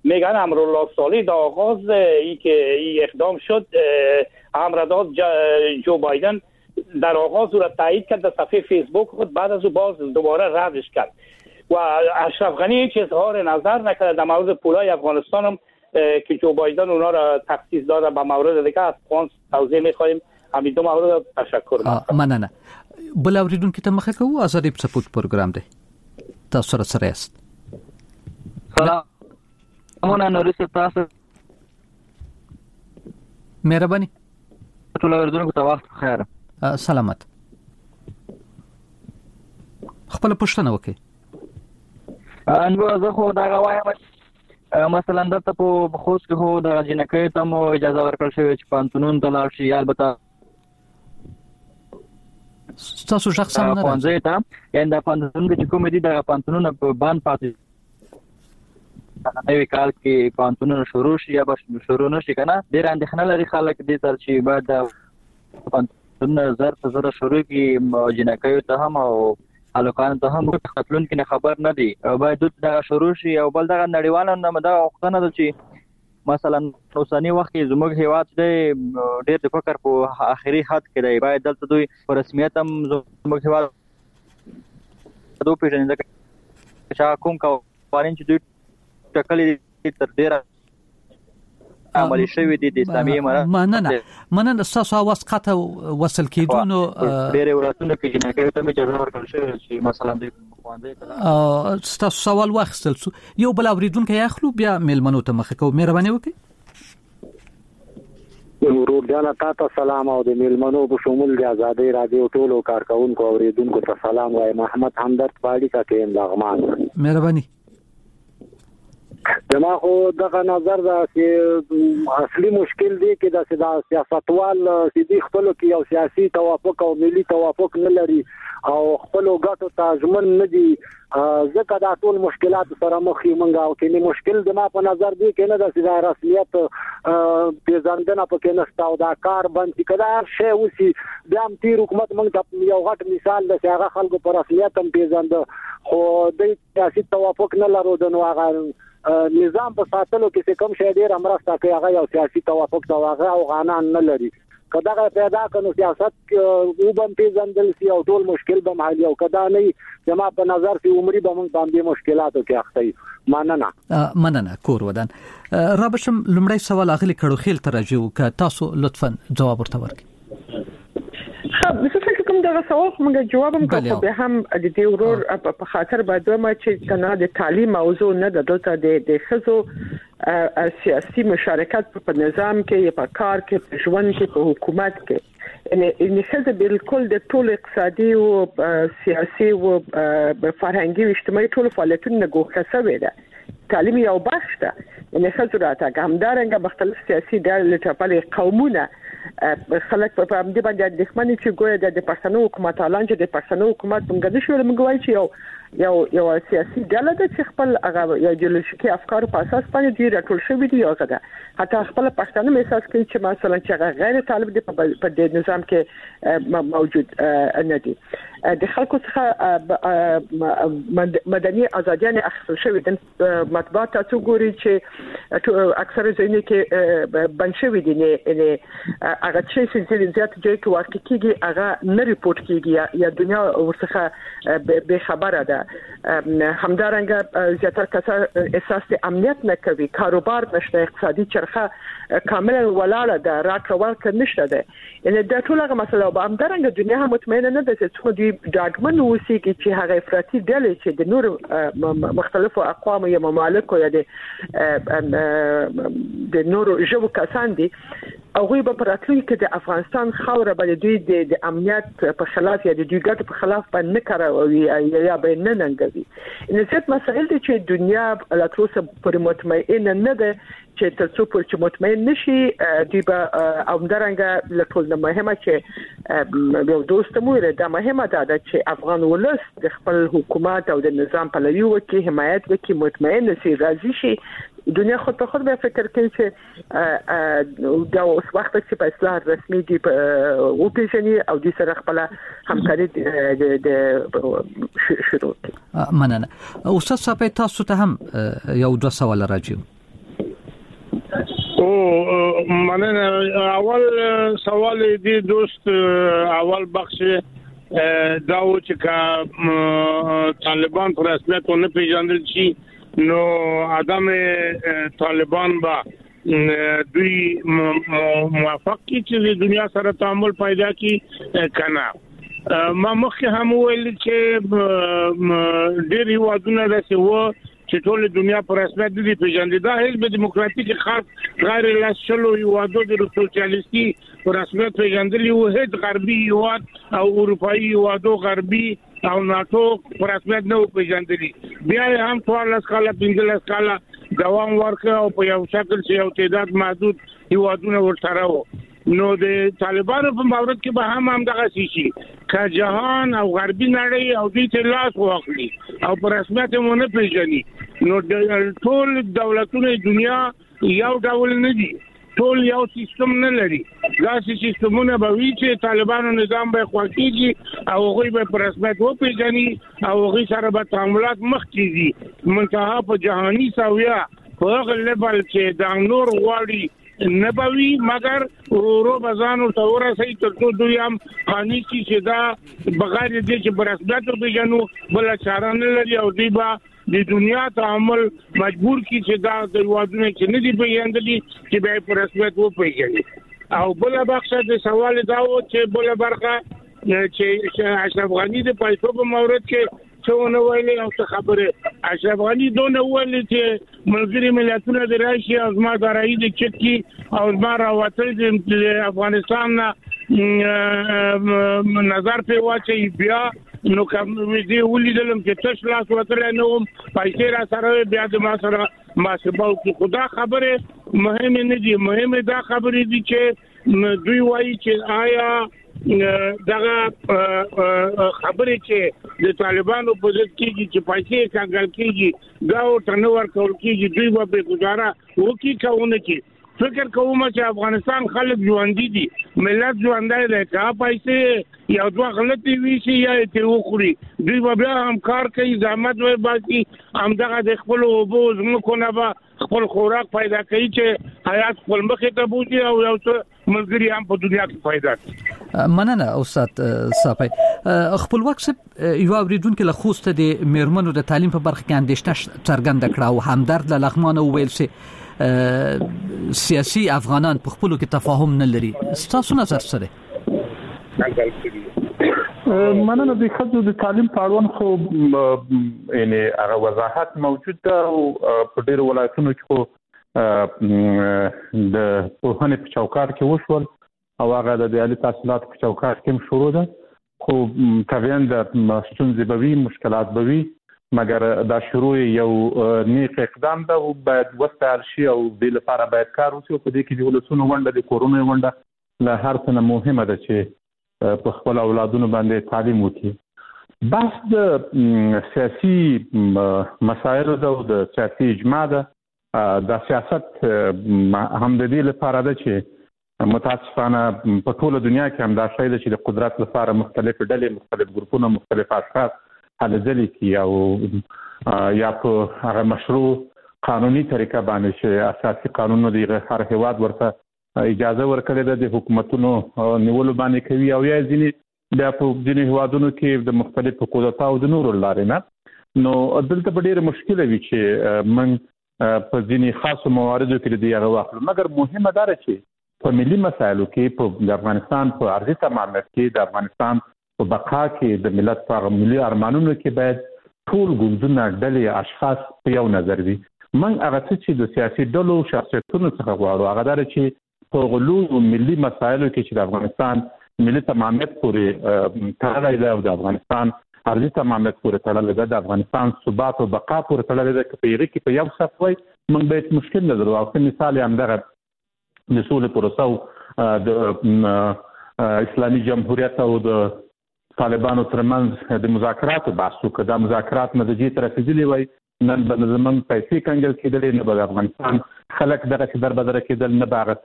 میگن امرالله صالح در آغاز ای که ای اقدام شد امر داد جو بایدن در آغاز او را تایید کرد در صفحه فیسبوک خود، بعد از او باز دوباره ردش کرد و اشرف غنی هیچ اظهار نظر نکرد در مورد پولای افغانستان هم که جو بایدن اونا را تخصیص داده. به مورد دیگه از خوان توضیح می‌خوایم. همین دو مورد تشکر مننه. بل اوریدونکو ته مخه کوو ازادي په سپورت پروګرام دی. تاسو سره است. سلام نورس تاسو مهرباني. ټول اوریدونکو ته وخت بخیر. سلامت. خپل پښتنه وکي. انو زه خو دا غوایم مثلا دته په خوست کې هو د جنکې ته مو اجازه ورکړل شوې چې پانتونون ته لاړ شي. البته تاسو شخصا نه راځي ته یان د پانتونون کې کوم دي د پانتونون په باندې پاتې نوې کال کې پانتونون شروع شي یا به شروع نشي کنه. ډېر اندېښنه لري خلک دې تر چې بعد پانتونون زر شروع کی جنکې ته هم او الکان ته هم خپلون کې خبر نه دي. باید دا شروع شي او بل دا نړیوالو نه دا وختونه ده چې مثلا اوسنی وخت کې زموږ هیواد دی ډېر د فکر په اخري حد کې دی. باید دلته دوی په رسمیت هم زموږ هیواد دوی پیژني چې کوم قوانین چې دوی ټاکلي تر ډېره عملي شوی دي د اسلامي امارات. مننه تاسو اواز قطع وصل کیدونو ډېر وراتونه کې جنکې ته اجازه ورکړل شوې چې مثلا د خواندې تاسو سوال واخیستل یو بل اوریدونکو یاخلو بیا میلمنو ته مخه کو. مهرباني وکړئ. ورور جان تاسو سلام او د میلمنو په شمول د آزادۍ رادیو ټولو کارکونکو اوریدونکو ته سلام وایم. محمد همدرد پاړی کا کې لغمان. مهرباني. زما خو دغه نظر دا چې اصلي مشکل دی کې د سیاستوال سیدي خپل کې یو سیاسي توافق او ملي توافق نه لري او خپل غټو تاجمن نه دي. ځکه دا ټول مشکلات سره مخ یې منګه او کې مشکل د ما په نظر دی کې نه د رسمیت پیژندنه پکې نشته او دا کار باندې کړه شی وسی د ام تیر حکومت موږ یو غټ مثال د هغه خلکو پر رسمیت هم پیژند خو د سیاسي توافق نه لرو د نوغه نظام په ساتلو کې کوم شی ډیر امرسته کوي هغه یو سیاسي توافق دا هغه افغانان نه لري. کدا پیدا کنو سیاست او بم پیژندل سی او ټول مشکل به محل او کدا نه جما په نظر سی عمرې به موږ باندې مشکلاتو کې اخته. مننه کور ودان. رابشم لمړی سوال اغلی کړو خیل ترجو ک تاسو لطفا جواب ورته ورکړئ. مثلا کوم دا سوال موږ جواب هم کوو به هم د دې ورور په خاطر باندې ما چې کنه د تعلیم موضوع نه د دلته د خزو سیاسي مشارکت په نظام کې په کار کې په ژوند کې په حکومت کې ان خزه بالکل د ټول اقتصادي او سیاسي او فرهنګي او اجتماعي ټول فعالیتونو ګوښه شوې ده. تعلیم یو بخش ده. ان خزه راته همدارنګه مختلف سیاسي ډلې ټاپلې قومونه خلک په دې باندې د ښمنې چې ګویا د پښتنو حکومت اعلان چې د پښتنو حکومت موږ د شول موږ وایي چې یو سیاسي ډله ده چې خپل هغه ایدئولوژیکي افکار په اساس باندې دی راټول شوی دی. یو څه ده حتی خپل پښتنو احساس کوي چې مثلا چې غیر طالب دی په دې نظام کې موجود نه دي. د خلکو څخه مدني ازادیان اخیستل شوی د مطبوعات تاسو ګوري چې اکثره ځینې کې بنشوي دي نه هغه چې زیات ځای کې واقع کیږي هغه نه ریپورت کیږي یا دنیا ورڅخه به خبره ده. همدارنګه زیاتره کسان احساس د امنیت نه کوي. کاروبار نشته. اقتصادي چرخه کاملا ولاړه ده. راکړه نشته ده. یعنی دا ټول هغه مسله او همدارنګه دنیا هم مطمئنه نه ده چې څو دی ډاډمن اوسېږي چې هغه افراطي ډلې چې د نور مختلفو اقوام یا ممالک یا د نورو ژبو کسان دي هغه به پراتلونکي کې د افغانستان خاوره باندې دوی د امنیت په خلاف یا د دوی ګټو په خلاف باندې نه کاروي یا به نه ننګوي. ان څه مسائل دي چې دنیا لا تر اوسه پر مطمئن نه ده چې تاسو پر چې مطمئن نشي دی به همدارنګه لټول مهمه چې یو دوست مو د مهمه ده چې افغان ولس د خپل حکومت او د نظام په لوري وکي حمایت وکي مطمئن شي راضي شي. دنیا خود په خود به فکر کوي چې دا اوس وخت چې په اصلاح رسمي دی او پیژني او د سره خپل همکاري د شروع. مننه. استاد صاحب تاسو ته هم یو دوه سوال راځي. او مننه. اول سوال دی دوست اول بخش دا و چې طالبان پر رسمیت نه پیژندل شي نو ادم طالبان با دوی موافق کی چې دنیا سره تعامل پیدا کی کنه. ما مخکې هم ویل چې ډېری وادونه راځي و چې ټول دنیا پر رسمیت دي پیژندل. دا حزب دیموکراتیک خاص غیر لاسلو یوادو د سوسیالیستي پر رسمیت پیژندل یو هیڅ غربي یواد او اروپאי یوادو غربي او ناتو پر رسمیت نه پیژندل. بیا هم 14 کاله 15 کاله دوام ورکړ او په یو شکل چې یو تعداد محدود یوادونه ورسره وو. نو د طالبانو په مورد کې به هم دغه شي چې جهان او غربي نړۍ او دې ته لاس واخلي او پر رسمیت مو نه پیژني. نو ټول دولتونه دنیا یو ډول نه دي، ټول یو سیستم نه لري. دا سیستمونه به وی چې طالبانو نظام به خواکیږي او هغه به پر رسمیت و پیژني او هغه سره به تعاملات مخ کیږي. منتها په جهاني ساویا په هغه لیول چې د نور غواړي نبوي مگر ورو بزانو تور سي ترڅو دوی هم قانوني چې دا بغیر دې چې برسمت پیژنو بل چاره نه لري او دی با د دنیا تعامل مجبور کی چې دا د وادونه چې نه دی پیژندلي چې به برسمت و پیژني. او بل بخښه د سوال دا و چې بل برخه چې اشرف غنی د پیسو په مورد کې څونه ویلې او څه خبره. اشرف غنی دونه ویلې چې ملګری ملتونه د راشي او زما د راي د چکی او زما راوتل د افغانستان نظر په واچي بیا نو کوم دې ولیدلم چې تاسو لاس وتل نه وم پیسې را سره بیا د ما سره ماسبو کې خدا خبره مهم نه دي. مهم دا خبره دي چې دوی وایي چې آیا دغه خبرې چې د طالبانو په ضد کېږي چې پیسې څنګه کېږي دا او تنور کول کېږي دوی به گزاره وکي کوونه کې. فکر کوم چې افغانستان خلک ژوند دي، ملت ژوندای دی، کا پیسې یو دوه غلطي وی شي یا ته وخوري دوی به بیا هم کار کوي زحمت وای باسي هم دغه د خپل وبو زمکو نه به خپل خوراک پیدا کوي چې حیات خپل مخې ته بوزي او یو څه ملګری هم په دنیا کې پیدا کوي. مننه استاد صافی. خپلواک صاحب یو اوریدونکو له خوسته د میرمنو د تعلیم په برخه کې اندېښنه څرګنده کړه او همدرد له لغمان ویل سي سیاسي افغانان په خپلو کې تفاهم نه لري. تاسو نظر سره مننه. د خځو د تعلیم په اړوند خو یعنی هغه وضاحت موجود ده او په ډیرو ولایتونو کې د پوهنې په چوکاټ کې وشول او هغه د عالی تحصیلات په چوکاټ کې شروع ده. خو طبعاً د ستونزې به وي، مشکلات به وي، مګر دا شروع یو نیک اقدام ده او باید وستایل شي او د لپاره باید کار وشي. په دې کې د ولسونو ونده د کورونو ونده له هر څه مهمه ده چې په خپل اولادونو باندې تعلیم وکړي. بحث د سیاسي مسایلو ده او د سیاسي اجماع ده. د سیاست هم د دې لپاره ده چې متاسفانه په ټوله دنیا کې هم دا شی ده چې د قدرت لپاره مختلف ډلې، مختلف ګروپونه، مختلف اشخاص هله ځلې کی او یا په هغه مشروع قانوني طریقه باندې چې اساسي قانونو د هر هیواد ورته اجازه ورکړې ده د حکومتونو نیولو باندې کوي او یا ځینې بیا په ځینې هیوادونو کې د مختلفو قدرتو او د نورو لارې نه. نو دلته به ډېره مشکله وي چې من په ځینې خاصو مواردو کې د هغه واخلو. مګر مهمه دا ده چې په ملي مسایلو کې په افغانستان په ارضي تمامیت کې د افغانستان په بقا کې د ملت په ملي ارمانونو کې باید ټول ګوندونه، ډلې، اشخاص په یو نظر وي. من هغه چې د سیاسي ډلو شخصیتونو څخه غواړو هغه دا چې په غلو ملي مسایلو کې چې د افغانستان ملي تمامیت پورې تړلې ده او د افغانستان ارضي تمامیت پورې تړلې ده، د افغانستان ثبات او بقا پورې تړلې ده. په یوه کې په یو صف وای من به مشکل نه درو. او مثال هم دغه د سولې پروسه د اسلامي جمهوریت او د طالبانو ترمنځ د مذاکراتو بحث وکړه. د مذاکرات نتیجې ته رسیدلې وای نن به زمون پیسې کنګل کېدلې، نه به د افغانستان خلک دغه چې دربدره کېدل، نه به هغه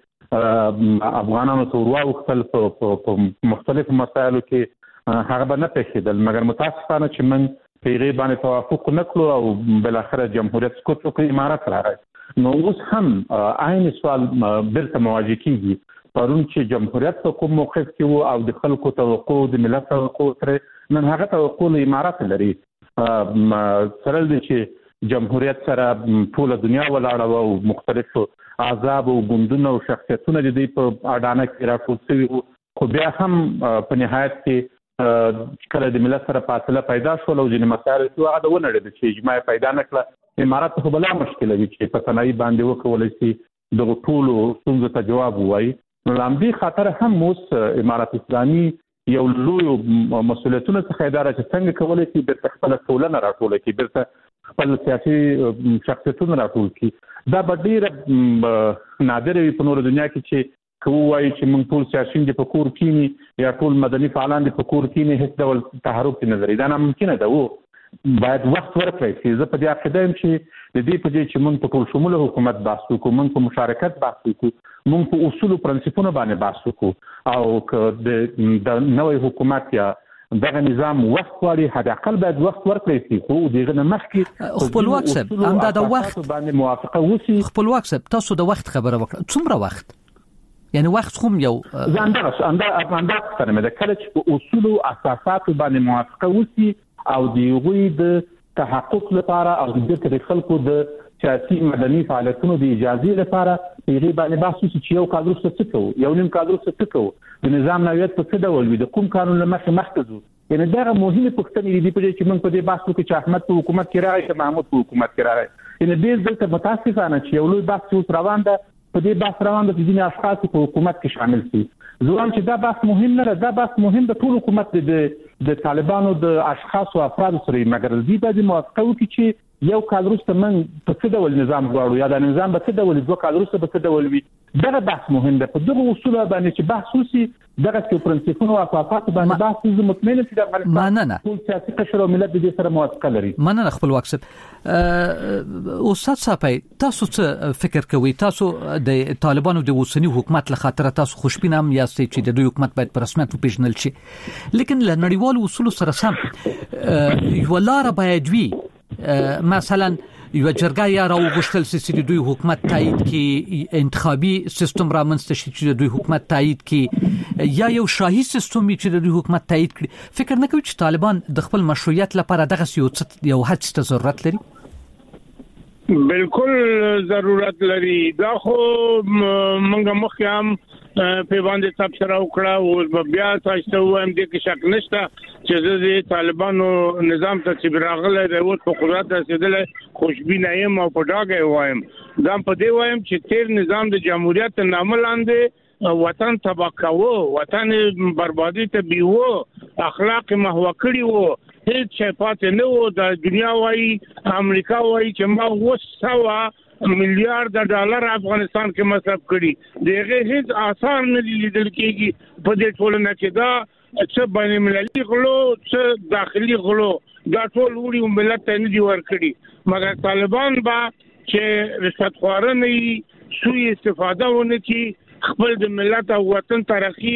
چې افغانانو ته ورواوښتل په مختلفو مسایلو کې هغه به نه پېښېدل. مګر متاسفانه چې من په هغې باندې توافق نه کړو او بالاخره جمهوریت سقوط وکړ، امارت راغی. نو اوس هم عین سوال برته مواجه کیږي پرون چې جمهوریت په کوم موقف کې وو او د خلکو توقع د ملت توقع سره نن هغه توقع له امارات لري سره د چې جمهوریت سره ټول دنیا ولاړه او مختلفو احزاب او ګوندونه او شخصیتونه د دې په اډانه کې راټول شوي وو خو بیا هم په نهایت کې کله د ملت سره فاصله پیدا شول او ځینې مسایل چې هغه ونړېد چې اجماع پیدا نکړه امارات خو بلا مشکله وي چې په تنهایی باندې وکولای شي د ټولو ستونزو ته جواب ووایي نو لامدي خاطر هم اوس امارات اسلامي یو لوی مسؤلیتونه څخه اداره چې څنګه کولای شي د خپل ټولنه راټول کړي د خپل سیاسي شخصیتونه راټول کړي دا به ډېر نادر وي په نور دنیا کې چې کومای چې موږ ټول سیاسيون د پکور کینی یا ټول مدني فعالان د پکور کینی هیڅ ډول تحرک نه لري دا ناممکن ده وو باید وخت ورکړي چې زه په دې عقیده یم چې د دې په دې چې موږ په ټول شموله حکومت بحث وکړو موږ په مشارکت بحث وکړو موږ په اصول او پرنسپونو باندې بحث وکړو او د نوې حکومت یا دغه نظام وخت غواړي حد اقل باید وخت ورکړي شي خو دغه نه مخکې خپلواک صاحب همدا د وخت باندې موافقه وسی خپلواک صاحب تاسو د وخت خبره وکړه څومره وخت یعنی وخت کوم یو ځانګړی څنګه مې د کله چې په اصول او اساسات باندې موافقه وسی او دیغوی د تحقق لپاره او د خلکو د سیاسي مدني فعالیتونو د اجازه لپاره یې باندې بحث وشي چې یو کال وروسته څه کوو یو نیم کال وروسته څه کوو د نظام نوعیت په څه ډول وي د کوم قانون له مخې ځو یعنی دا مهمه پوښتنې دي په چې موږ په دې بحث وکړو چې احمد په حکومت کې راغی چې محمود په حکومت کې راغی یعنی دې دلته متاسفانه چې یو لوی بحث اوس روان ده په دې بحث روان ده چې ځینې اشخاص په حکومت کې شامل شي زوام چې دا بحث مهم نه ده دا بحث مهم د ټول حکومت د طالبانو د اشخاص او افراد سره مګر دې باندې موافقه وکړي چې یو کال وروسته من په څه ډول نظام غواړو یا د نظام په څه ډول دوه کال وروسته په څه ډول وي دا بحث مهم ده په دغه اصول باندې چې بحث وشي دغه څه پرنسپونو او اساسات باندې بحث وشي مطمئن چې د افغانستان ټول سیاسي قشر او ملت د دې سره موافقه لري مننه خپل وقت استاد صاحب تاسو څه فکر کوئ تاسو د طالبانو د اوسنی حکومت له خاطر تاسو خوشبین هم یاست چې د دوی حکومت باید په رسمیت وپیژنل شي لیکن له نړیوالو اصولو سره سم یو لار باید وي مثلا یو جرګه یا راوغشتل چې دوی حکومت تایید کی انتخابي سیستم را منځته شي چې دوی حکومت تایید کی یا یو شاهي سیستم چې دوی حکومت تایید کړي فکر نه کوي چې طالبان د خپل مشروعیت لپاره دغه یو هڅه ته ضرورت لري بالکل ضرورت لري دا خو موږ مخکې په باندې تبصره وکړه او بیا تاسو وایم د کې شک نشته چې د طالبانو نظام ته چې راغله د اوس په قدرت رسیدل خوشبینه یم او په ډاګه وایم دا په دې وایم چې تیر نظام د جمهوریت نامه لاندې وطن تباہ کاوه وطن بربادي ته بیوه اخلاق محو کړی وو هیڅ شي پاتې نه وو د دنیا وايي امریکا وايي چې ما وسوا میلیارډ ډالر افغانستان کې مصرف کړي دغه هیڅ آثار نه لیدل کېږي په دې ټولنه کې دا څه بین المللي غلو څه داخلي غلو دا ټول وړي ملت ته نه دی ورکړي مګر طالبان با چې رشوت خورنه سوء استفاده ونه کی خپل د ملت او وطن تاریخي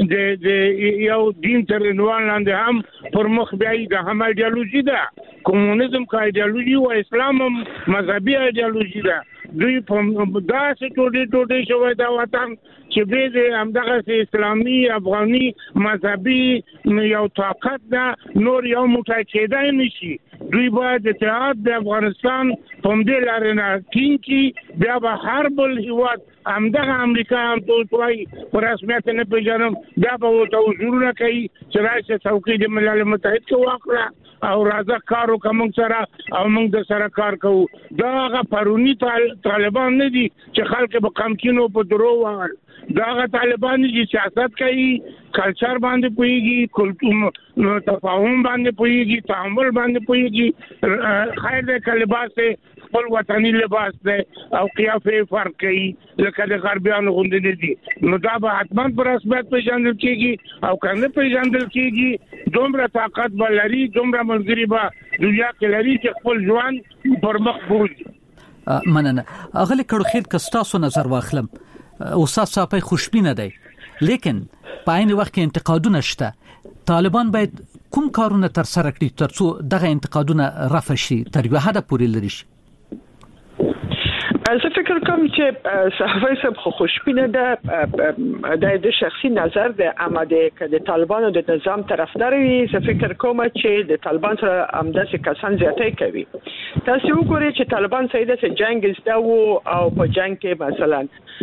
د یو دین تر عنوان لاندې هم پر مخ بیاي د هم ایدئولوژي ده کمونیزم کا ایدئولوژي او اسلام مذهبي ایدئولوژي ده دوی په داسې ټوټي شوی دا وطن چې به د همدغه اسلامي افغاني مذهبي یو طاقت ده نور یو موټی کېدای نشي دوی باید اتحاد د افغانستان په دې لارې نه کینکی بیا به هر بل هیواد همدغه امریکا هم توای پر رسمیت نه پیژنم دا به توجرونه کوي چې راځي څوکۍ د ملل متحد کې واقعا او راځه کارو کوم سره او موږ د سره کار کوو دا هغه پرونی طالبان نه دي چې خلک به کمکینو په درو وال دا هغه طالبان چې سیاست کوي کلچر باندې پويږي کلتور تفاهم باندې پويږي تعامل باندې پويږي خیر د کلباسه خپل وطني لباس ده او قیافه فرق کوي لکه د غربیانو غوندې دي نو دا به حتما پر رسمیت پیژندل کیږي او کنه پیژندل کیږي دومره طاقت ولري دومره ملګری به دنیا کې لري چې خپل ځوان پر مخ بوځي مننه اغلی کړو خیر کستاسو نظر واخلم استاد صاحب خوشبینه دی لیکن په عین وخت کې انتقادونه شته طالبان باید کوم کارونه تر سره کړي ترڅو دغه انتقادونه رفع شي تر یو حد پورې لري شي زه فکر کوم چې صحافي سب خوشبینه ده د شخصي نظر د آماده کړه د طالبانو د نظام طرفدار وي. زه فکر کوم چې د طالبان سره همداسې کسان زیاتې کوي. تاسو وګورئ چې طالبان سیده سره جنگ استاو او په جنگ کې مثلا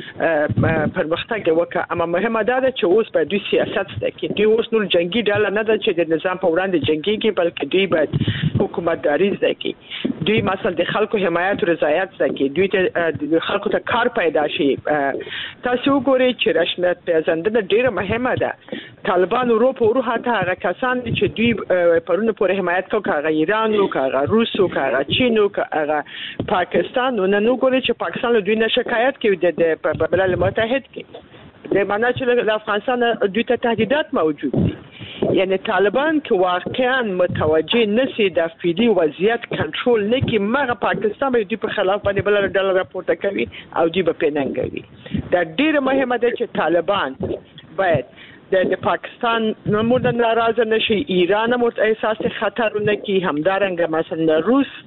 پرمختګ وکړه، اما مهمه ده چې اوس په دوی سیاست کې دوی اوس نور جنگي ډله نه ده چې د نظام په وړاندې جنگي کې، بلکې دوی باید حکومتداري زده کړي. دوی مثلا د خلکو حمایت او رضایت زده کړي، دوی ته د خلکو ته کار پیدا شي. تاسو وګورئ چې رشنت پیژندنه ډیره مهمه ده. طالبان اروپا او حتی هغه کسان چې دوی پرونه پورې حمایت کوي، هغه ایران او هغه روس او هغه چین او هغه پاکستان، نو وګورئ چې پاکستان دوی نه شکایت کوي د ملل متحد کې، د معنا چې د افغانستان دوی ته تهدیدات موجود دي. یعنی طالبان که واقعا متوجه نشي د فعلی وضعیت کنټرول نه کوي، مګر پاکستان به دوی په خلاف باندې بل ډول راپورته کوي او دوی به پېننګوي. دا ډیره مهمه ده چې طالبان باید د پاکستان نمود ناراضه نشي، ایران هم احساس خطر نه کوي، همدارنګه مثلا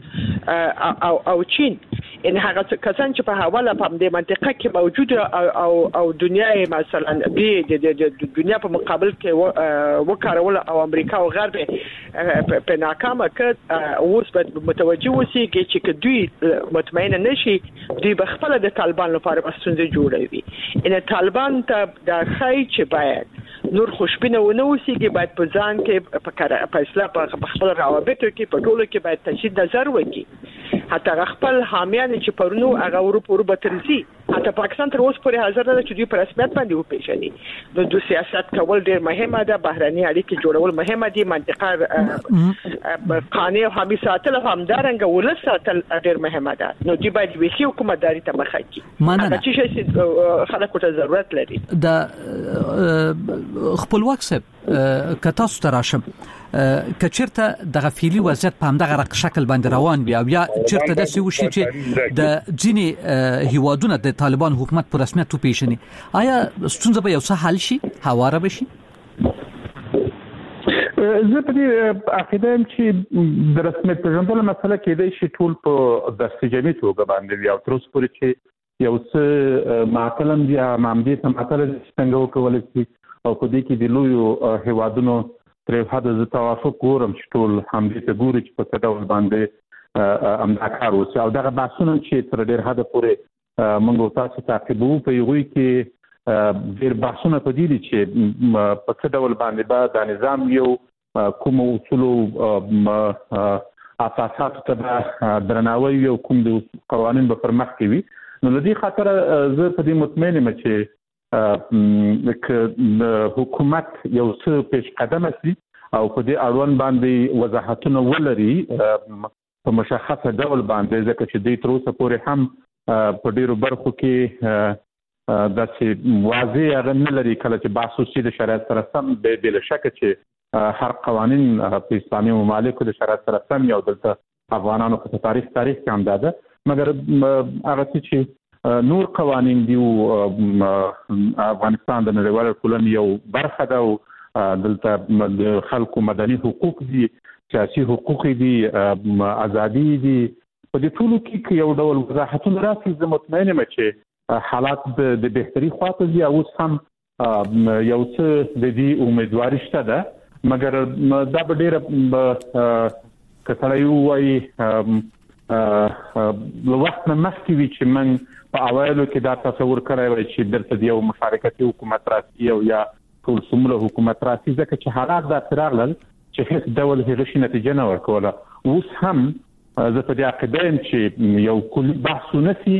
روس او چین، ان هغه کسان چې په حواله په دې منطقه کې موجود او دنیا مثلا د دنیا په مقابل کې وکړول او امریکا او غرب په ناکامه کړ، اوس به متوجه وسی چې دوی مطمئن نشي، دوی به خپل د طالبان لپاره بسنده جوړوي. ان طالبان ته د خای چې باید نور خوشبینه ونه اوسېږي، باید په ځان کې په اصلاح په خپل روابطو کې په ټولو کې باید تجدید نظر وکړي. حتی خپل حامیان چې پرونو هغه اروپا ترځي، حتی پاکستان تر اوسه پورې حاضر نه چې دوی په رسمیت باندې وپیژني. نو د سیاست کول ډیر مهمه ده، بهرني اړیکې جوړول مهمه دي، منطقه قانع او حمي ساتل همدارنګه ولس ساتل ډیر مهمه ده. نو دوی باید ویخي حکومتداري ته مخه کړي، هغه چې خلکو ته ضرورت لري. د خپلواک صاحب کتاسو تراشم کچرته د غفيلي وضعیت په همدغه شکل باندې روان وي، او یا چرته د سوشي چې د ځینی هیوادونو د طالبان حکومت په رسمیت وپیژني، آیا ستونزه به یو څه حل شي، هواره بشي؟ زه په دې عقیده یم چې د رسمیت پیژندلو مسله کېدای شي ټول په دستجمعي توګه باندې وي، او تر اوسه پورې چې یو څه معطلم دي مامدې ته معطل څنګه وکولای شي، او په دې کې د لویو هیوادونو تر حد ز توافق ګورم چې ټول همدې ته ګوري چې په څه ډول باندې امدا کار وشي. او دغه بحثونه چې تر ډېر حد پورې موږ تاسو تعقیبو، په یوه کې ډېر بحثونه په دې دي چې په څه ډول باندې به د نظام یو کوم اصول اساسات ته درناوی او کوم د قوانین به پر مخ کوي. نو د دې خاطر زه په دې مطمئن یم چې حکومت یو څه پیش قدم شي او په دې اړوند باندې وضاحتونه ولري په مشخصه ډول باندې، ځکه چې دوی تر اوسه پورې هم په ډیرو برخو کې داسې واضح هغه نه لري. کله چې بحث وشي د شرایط سره سم، بلا شکه چې هر قوانین په اسلامي ممالکو د شرایط سره سم، او دلته افغانانو په تاریخ کې هم ده، مګر هغه چې نور قوانین دی او افغانستان د نړیوال ټولنې یو برخه ده، او دلته د خلکو مدني حقوق دي، سیاسي حقوق دي، ازادي دي، په دې ټولو کې یو ډول وضاحتونه راځي. زه مطمئن یم چې حالات د بهتري خواته ځي، او اوس هم یو څه د دې امیدواري شته ده، مګر دا به ډېره کتلای وایي له وخت نه مخکې وي چې موږ په اوایلو کې دا تصور کړی وای چې دلته یو مشارکتي حکومت راسي او یا ټول څومره حکومت راسي، ځکه چې حالات دا راغلل چې هیڅ ډول هیڅ نتیجه نه ورکوله. اوس هم زه په دې عقیده یم چې یو کلی بحث ونسي،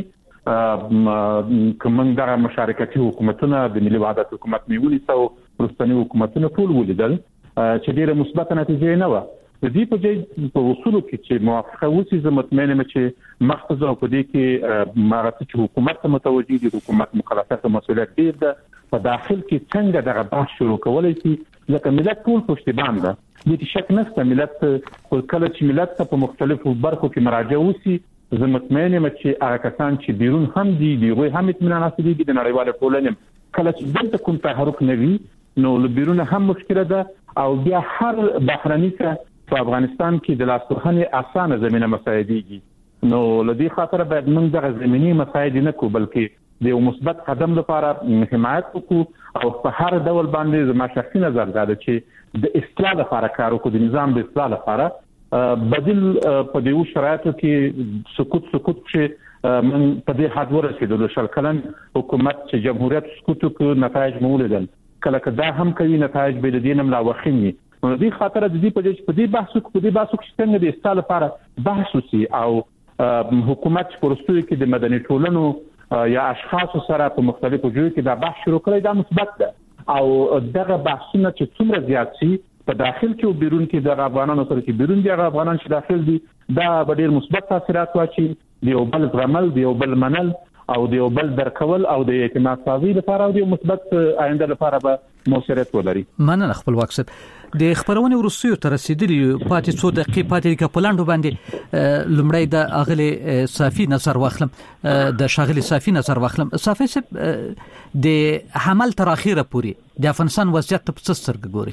کوم دغه مشارکتي حکومتونه د ملي وحدت حکومت نیولې سو وروستنی حکومتونه ټول ولیدل چې ډیره مثبت نتیجه نه و. د دې په اصولو کې چې موافقه وشي، زه مطمئن یم چې مختصر او په دې کې ماغه چې حکومت ته متوجي دي، حکومت مکلفیت او مسؤلیت ډیر ده، په داخل کې څنګه دغه بحث شروع کولای شي، ځکه ملت ټول پشتیبان ده، دې شک نشته. ملت کله چې ملت ته په مختلفو برخو کې مراجعه وشي، زه مطمئن یم چې هغه کسان چې بیرون هم دي، دوی هم اطمینان حاصلېږي د نړیوال ټولنې. کله چې دلته کوم تحرک نه وي، نو له بیرون هم مشکله ده، او بیا هر بهرني په افغانستان کې د لاسوهنې اسانه زمينه مساعدېږي. نو لدی خاطر باید موږ دغه زمینی مساعد نه کو بلکې د یو مثبت قدم لپاره حمایت وکړو او په هر ډول باندې زما شخصي نظر دا دی چې د اصلاح لپاره کار وکړو د نظام د اصلاح لپاره بدیل په دیو شرایطو کې سکوت چې من په دې حد ورسېدو د شل کلن حکومت چې جمهوریت سکوت کو نتایج مولیدل کله دا هم کوي نتایج به د دینم لا وخینی نو دې خاطر د دې په دې بحث کې څنګه د اصلاح لپاره بحث وسی او حکومت پرستوي کې د مدني ټولنو یا اشخاص سره په مختلفو ځایونو کې دا بحث شروع کړی دا مثبت ده او دغه بحثونه چې څومره زیات شي په داخل کې او بیرون کې د افغانانو سره کې بیرون دي افغانان چې داخل دي دا ډېر مثبت تاثیرات واچي دی او بل عمل دی او بل منل او د یو بل درکول او د اعتماد سازي لپاره او د مثبت آینده لپاره به موثریت ولري. مننه خپلواک صاحب. د خبرونه ورسیو تر رسیدلی پاتې 2 دقیقې پاتې کپلاندو باندې لمړی د اغلی صافي نظر واخلم د شاغلی صافي نظر واخلم. صافي صاحب د حمل تر اخیره پوری د افغانستان وضعیت په څه سترګې ګوري؟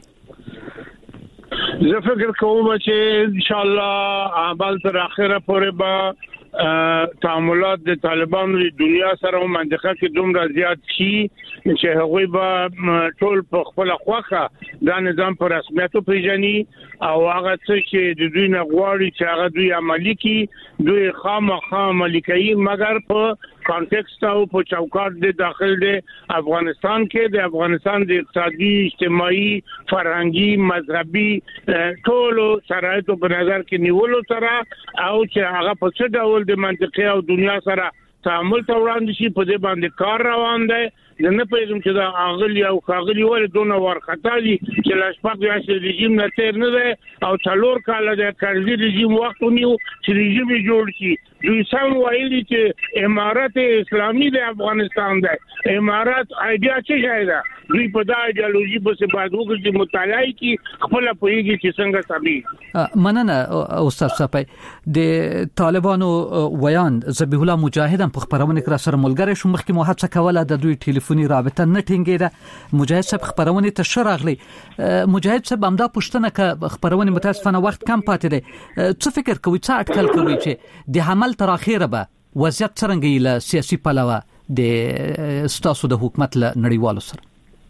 زه فکر کوم چې ان شاء الله عمل تر اخره پورې به تعاملات د طالبانو د دنیا سره او منطقه کې دومره زیات شي چې هغوی به ټول په خپل خوخه دا نظام پر رسمیت پیژني او هغه څه چې د دوی نه غواړي چې هغه دوی عملي کړي دوی خامخا عملي کوي مګر په کانټیکست او په چوکاټ د داخل د افغانستان کې د افغانستان د اقتصادي اجتماعي فرهنګي مذهبي ټول شرایطو په نظر کې نیولو سره او چې هغه په څه ډول د منطقې او دنیا سره تعامل ته وړاندې شي په دې باندې کار روان دی. نه پېژم چې دا اغلی او خاغلی ول دونه ورختالي چې لاشپاک یې رژیم نه تیر نه دی او څلور کال د کارزي رژیم وخت ونیو چې رژیم جوړ شي. دوی سم وایي چې امارات اسلامي د افغانستان دی. امارات ایډیا څه شي ده دوی په دا ایډیالوژي په باندې وګړي مطالعه کی خپل پوهیږي چې څنګه سبي. مننه استاد صاحب. د طالبانو ویان ذبیح الله مجاهد هم په خبرونه کې سره ملګری شو مخکې مو هڅه کوله د دوی ټلیفوني رابطه نه ټینګېده. مجاهد صاحب خبرونه ته شراغلی مجاهد صاحب همدا پښتنه ک خبرونه متاسفانه وخت کم پاتې دی. څه فکر کوي څه اټکل کوي چې د حمل تر اخیره به وضعیت څنګه له سیاسي پلوه د ستاسو د حکومت له نړیوالو سره؟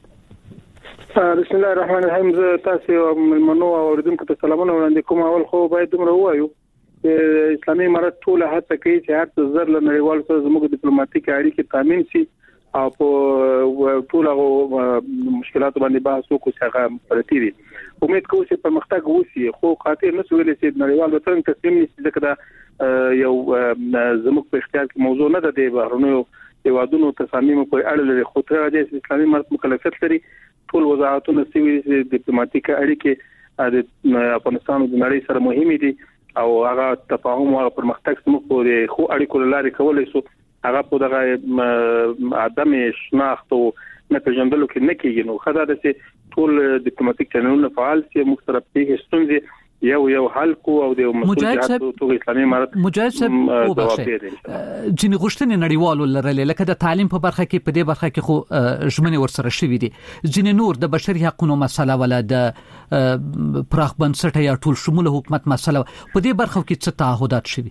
بسم الله الرحمن الرحیم. زه تاسو منو اوریدونکو ته سلامونه وړاندې کوم. اول خو باید دومره وایو چې اسلامي امارات ټول هڅه کوي چې هر څه زر له نړیوالو سره زموږ ډیپلوماټیک اړیکې تامین شي او په ټول مشکلات باندې بحث وکړو چې هغه پرتی دي. امید کوم چې پرمختګ وشي خو خاطر نه سویل چې نړیوال څنګه تسلیم نشي ځکه دا یو زموږ په اختیار کې موضوع نه ده. د بهرنیو هیوادونو تصامیم په اړه لري خو تر دې اسلامي امارات مکلفیت لري ټول وزارتونه سوي ډیپلوماټیک اړیکې د افغانستان د نړۍ سره مهمه دي او هغه تفاهم او پرمختګ موږ په خو اړیکو لاري کولای شو. هغه په دغه عدم شناخت او نه پیژندلو کې نه کېږي. نو خدای دې ټول ډیپلوماټیک چینلونه فعال شي مختلف پیښې ستونزې یو حل کو او د مسؤلیت تو اسلامي امارات مجاهد صاحب جن غشتنه نړیوالو لرلې لکه د تعلیم په برخه کې په دې برخه کې خو ژمنه ورسره شوې دي. ځین نور د بشري حقوقو مسله ولا د پراخ بنسټه یا ټول شموله حکومت مسله په دې برخه کې څه تعهدات شوي؟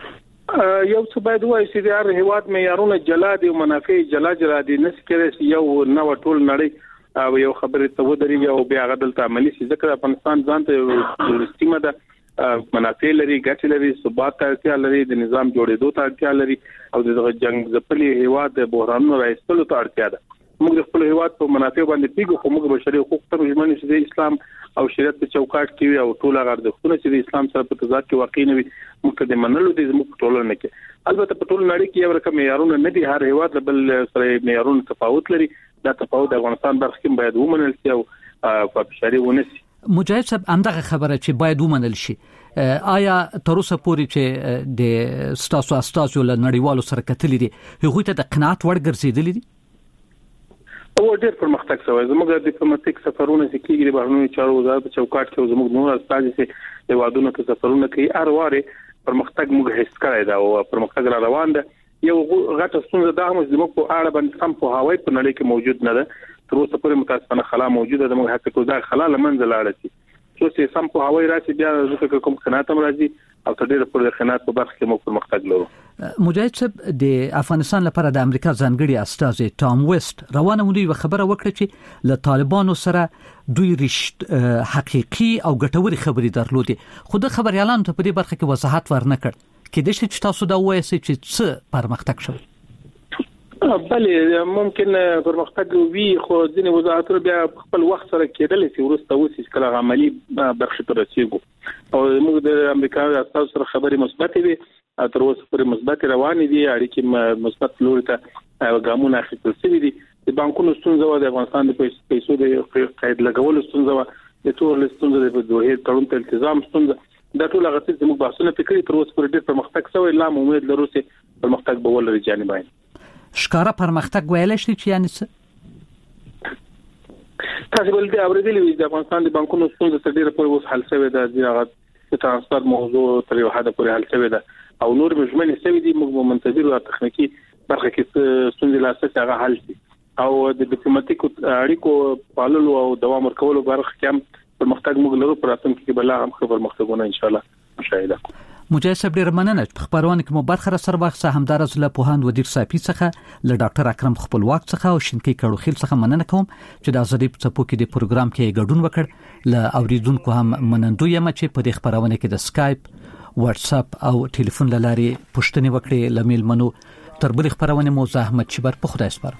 یو څه باید وایي چې د هر هیواد معیارونه جلا دي او منافع جلا دي. نسکره یو نو ټول نړۍ او یو خبره ته ودرېږي او بیا غدل ته عملی شي ځکه افغانستان ځان ته سیمه ده منافع لري ګټه لري ثبات ته اړتیا لري د نظام جوړېدو ته اړتیا لري او د جنگ ځپلي هیواد د بحرانونو راځلو ته اړتیا ده. موږ خپل هیواد په منافع باندې پیګو خو موږ بشري حقوق ته ژمن شو د اسلام او شریعت په چوکاټ کې او ټول هغه ارزښتونه چې د اسلام سره په تضاد کې واقع نه وي موږ د منلو د زموږ ټولنه کې. البته په ټول نړۍ کې یو رقم معیارونه نه دي. هر هیواد بل سره معیارونه تفاوت لري. دا تفاوت د افغانستان برخه کې باید ومنل شي او په بشري ونسي. مجاهد صاحب همدغه خبره چې باید ومنل شي آیا تر اوسه پورې چې د ستاسو استازو له نړیوالو سره کتلې دي هغه ته د قناعت وړ ګرځېدلې دي؟ او ډېر پرمختګ شوی. زموږ ډیپلوماټیک سفرونه چې کیږي د بهرنیو چارو وزارت په چوکاټ کې زموږ نور استازي چې د وادونو ته سفرونه کوي هر واره پرمختګ موږ هیڅ کړی دا او پرمختګ را روان ده. یو غټه ستونزه دا هم چې موږ په اړه باندې سم په هواي په نړۍ کې موجود نه ده. تر اوسه پورې متاسفانه خلا موجوده ده. موږ حق ته دا خلا لمنځه لاړه شي چې سم په هواي راشي بیا ځکه کوم قناعت هم راځي او تر ډیره پورې د خدمات په برخه کې موږ پرمختګ لرو. مجاهد صاحب د افغانستان لپاره د امریکا ځانګړي استازي ټام ویسټ روانه مودي خبره وکړه چې له طالبانو سره دوی حقيقي او ګټوري خبرې درلودي، خو د خبريالانو ته په دې برخه کې وضاحت ورنکړ. کېدای شي چې تاسو دا وایئ چې څه پرمختګ شوی؟ بله ممکن پرمختګ وي، خو ځینې وضاحتونه بیا خپل وخت سره کېدل شي ورسته وسی کله عملی برخه ته رسیدو. او موږ د امریکا د استازو سره خبرې مثبت دي، تر اوسه پورې مثبت روانې دي، اړیکې مثبت لوري ته ګامونه اخیستل شوي دي. د بانکونو ستونزه او د افغانستان د پیسو د قید لګولو ستونزه او د ټول ستونزه د دوه تړون ته التزام ستونزه، دا ټول هغه څه موږ بحثونه فکرې تر اوسه پورې ډېر پرمختګ شوی، لا امید لرو چې پرمختګ به ولري جانبین. ښکارا پرمختګ ویل شي چې یعنی څه؟ تاسو بل دې اوریدلی د افغانستان د بانکونو ستونزه تر ډیره پورې اوس حل شوی ده، د هغه ترانسفر موضوع تر یو حد پورې حل شوی ده او نور مجمل شوی دي. موږ منتظر او تخنیکی برخه کې ستونزې لا څه هغه حل شي او د ډیپلوماټیکو اړیکو پاللو او دوام ورکولو برخه کې هم پرمختګ موږ لرو. پر راتلونکي کې بل هم پرمختګونه ان شاء الله مشاهده کوو. مجاهد صاحب ډیر مننه په خبرونه کې مو برخه را سره واخصه همدارز له پوهاند ودیر صافي څخه له ډاکټر اکرم خپلواک څخه او شینکی کړو خیل څخه مننه کوم چې د ازادي په څپو کې د پروګرام کې ګډون وکړ. له اوریدونکو هم منندوی یم چې په دې خبرونه کې د سکایپ، واتس اپ او ټلیفون لاري پوښتنه وکړي. لمیل منو تر بل خبرونه مو زحمت شبر په خدای سپارم.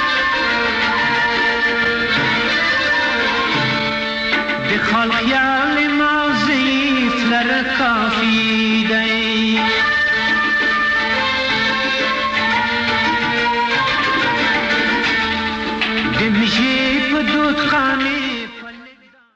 خالقیان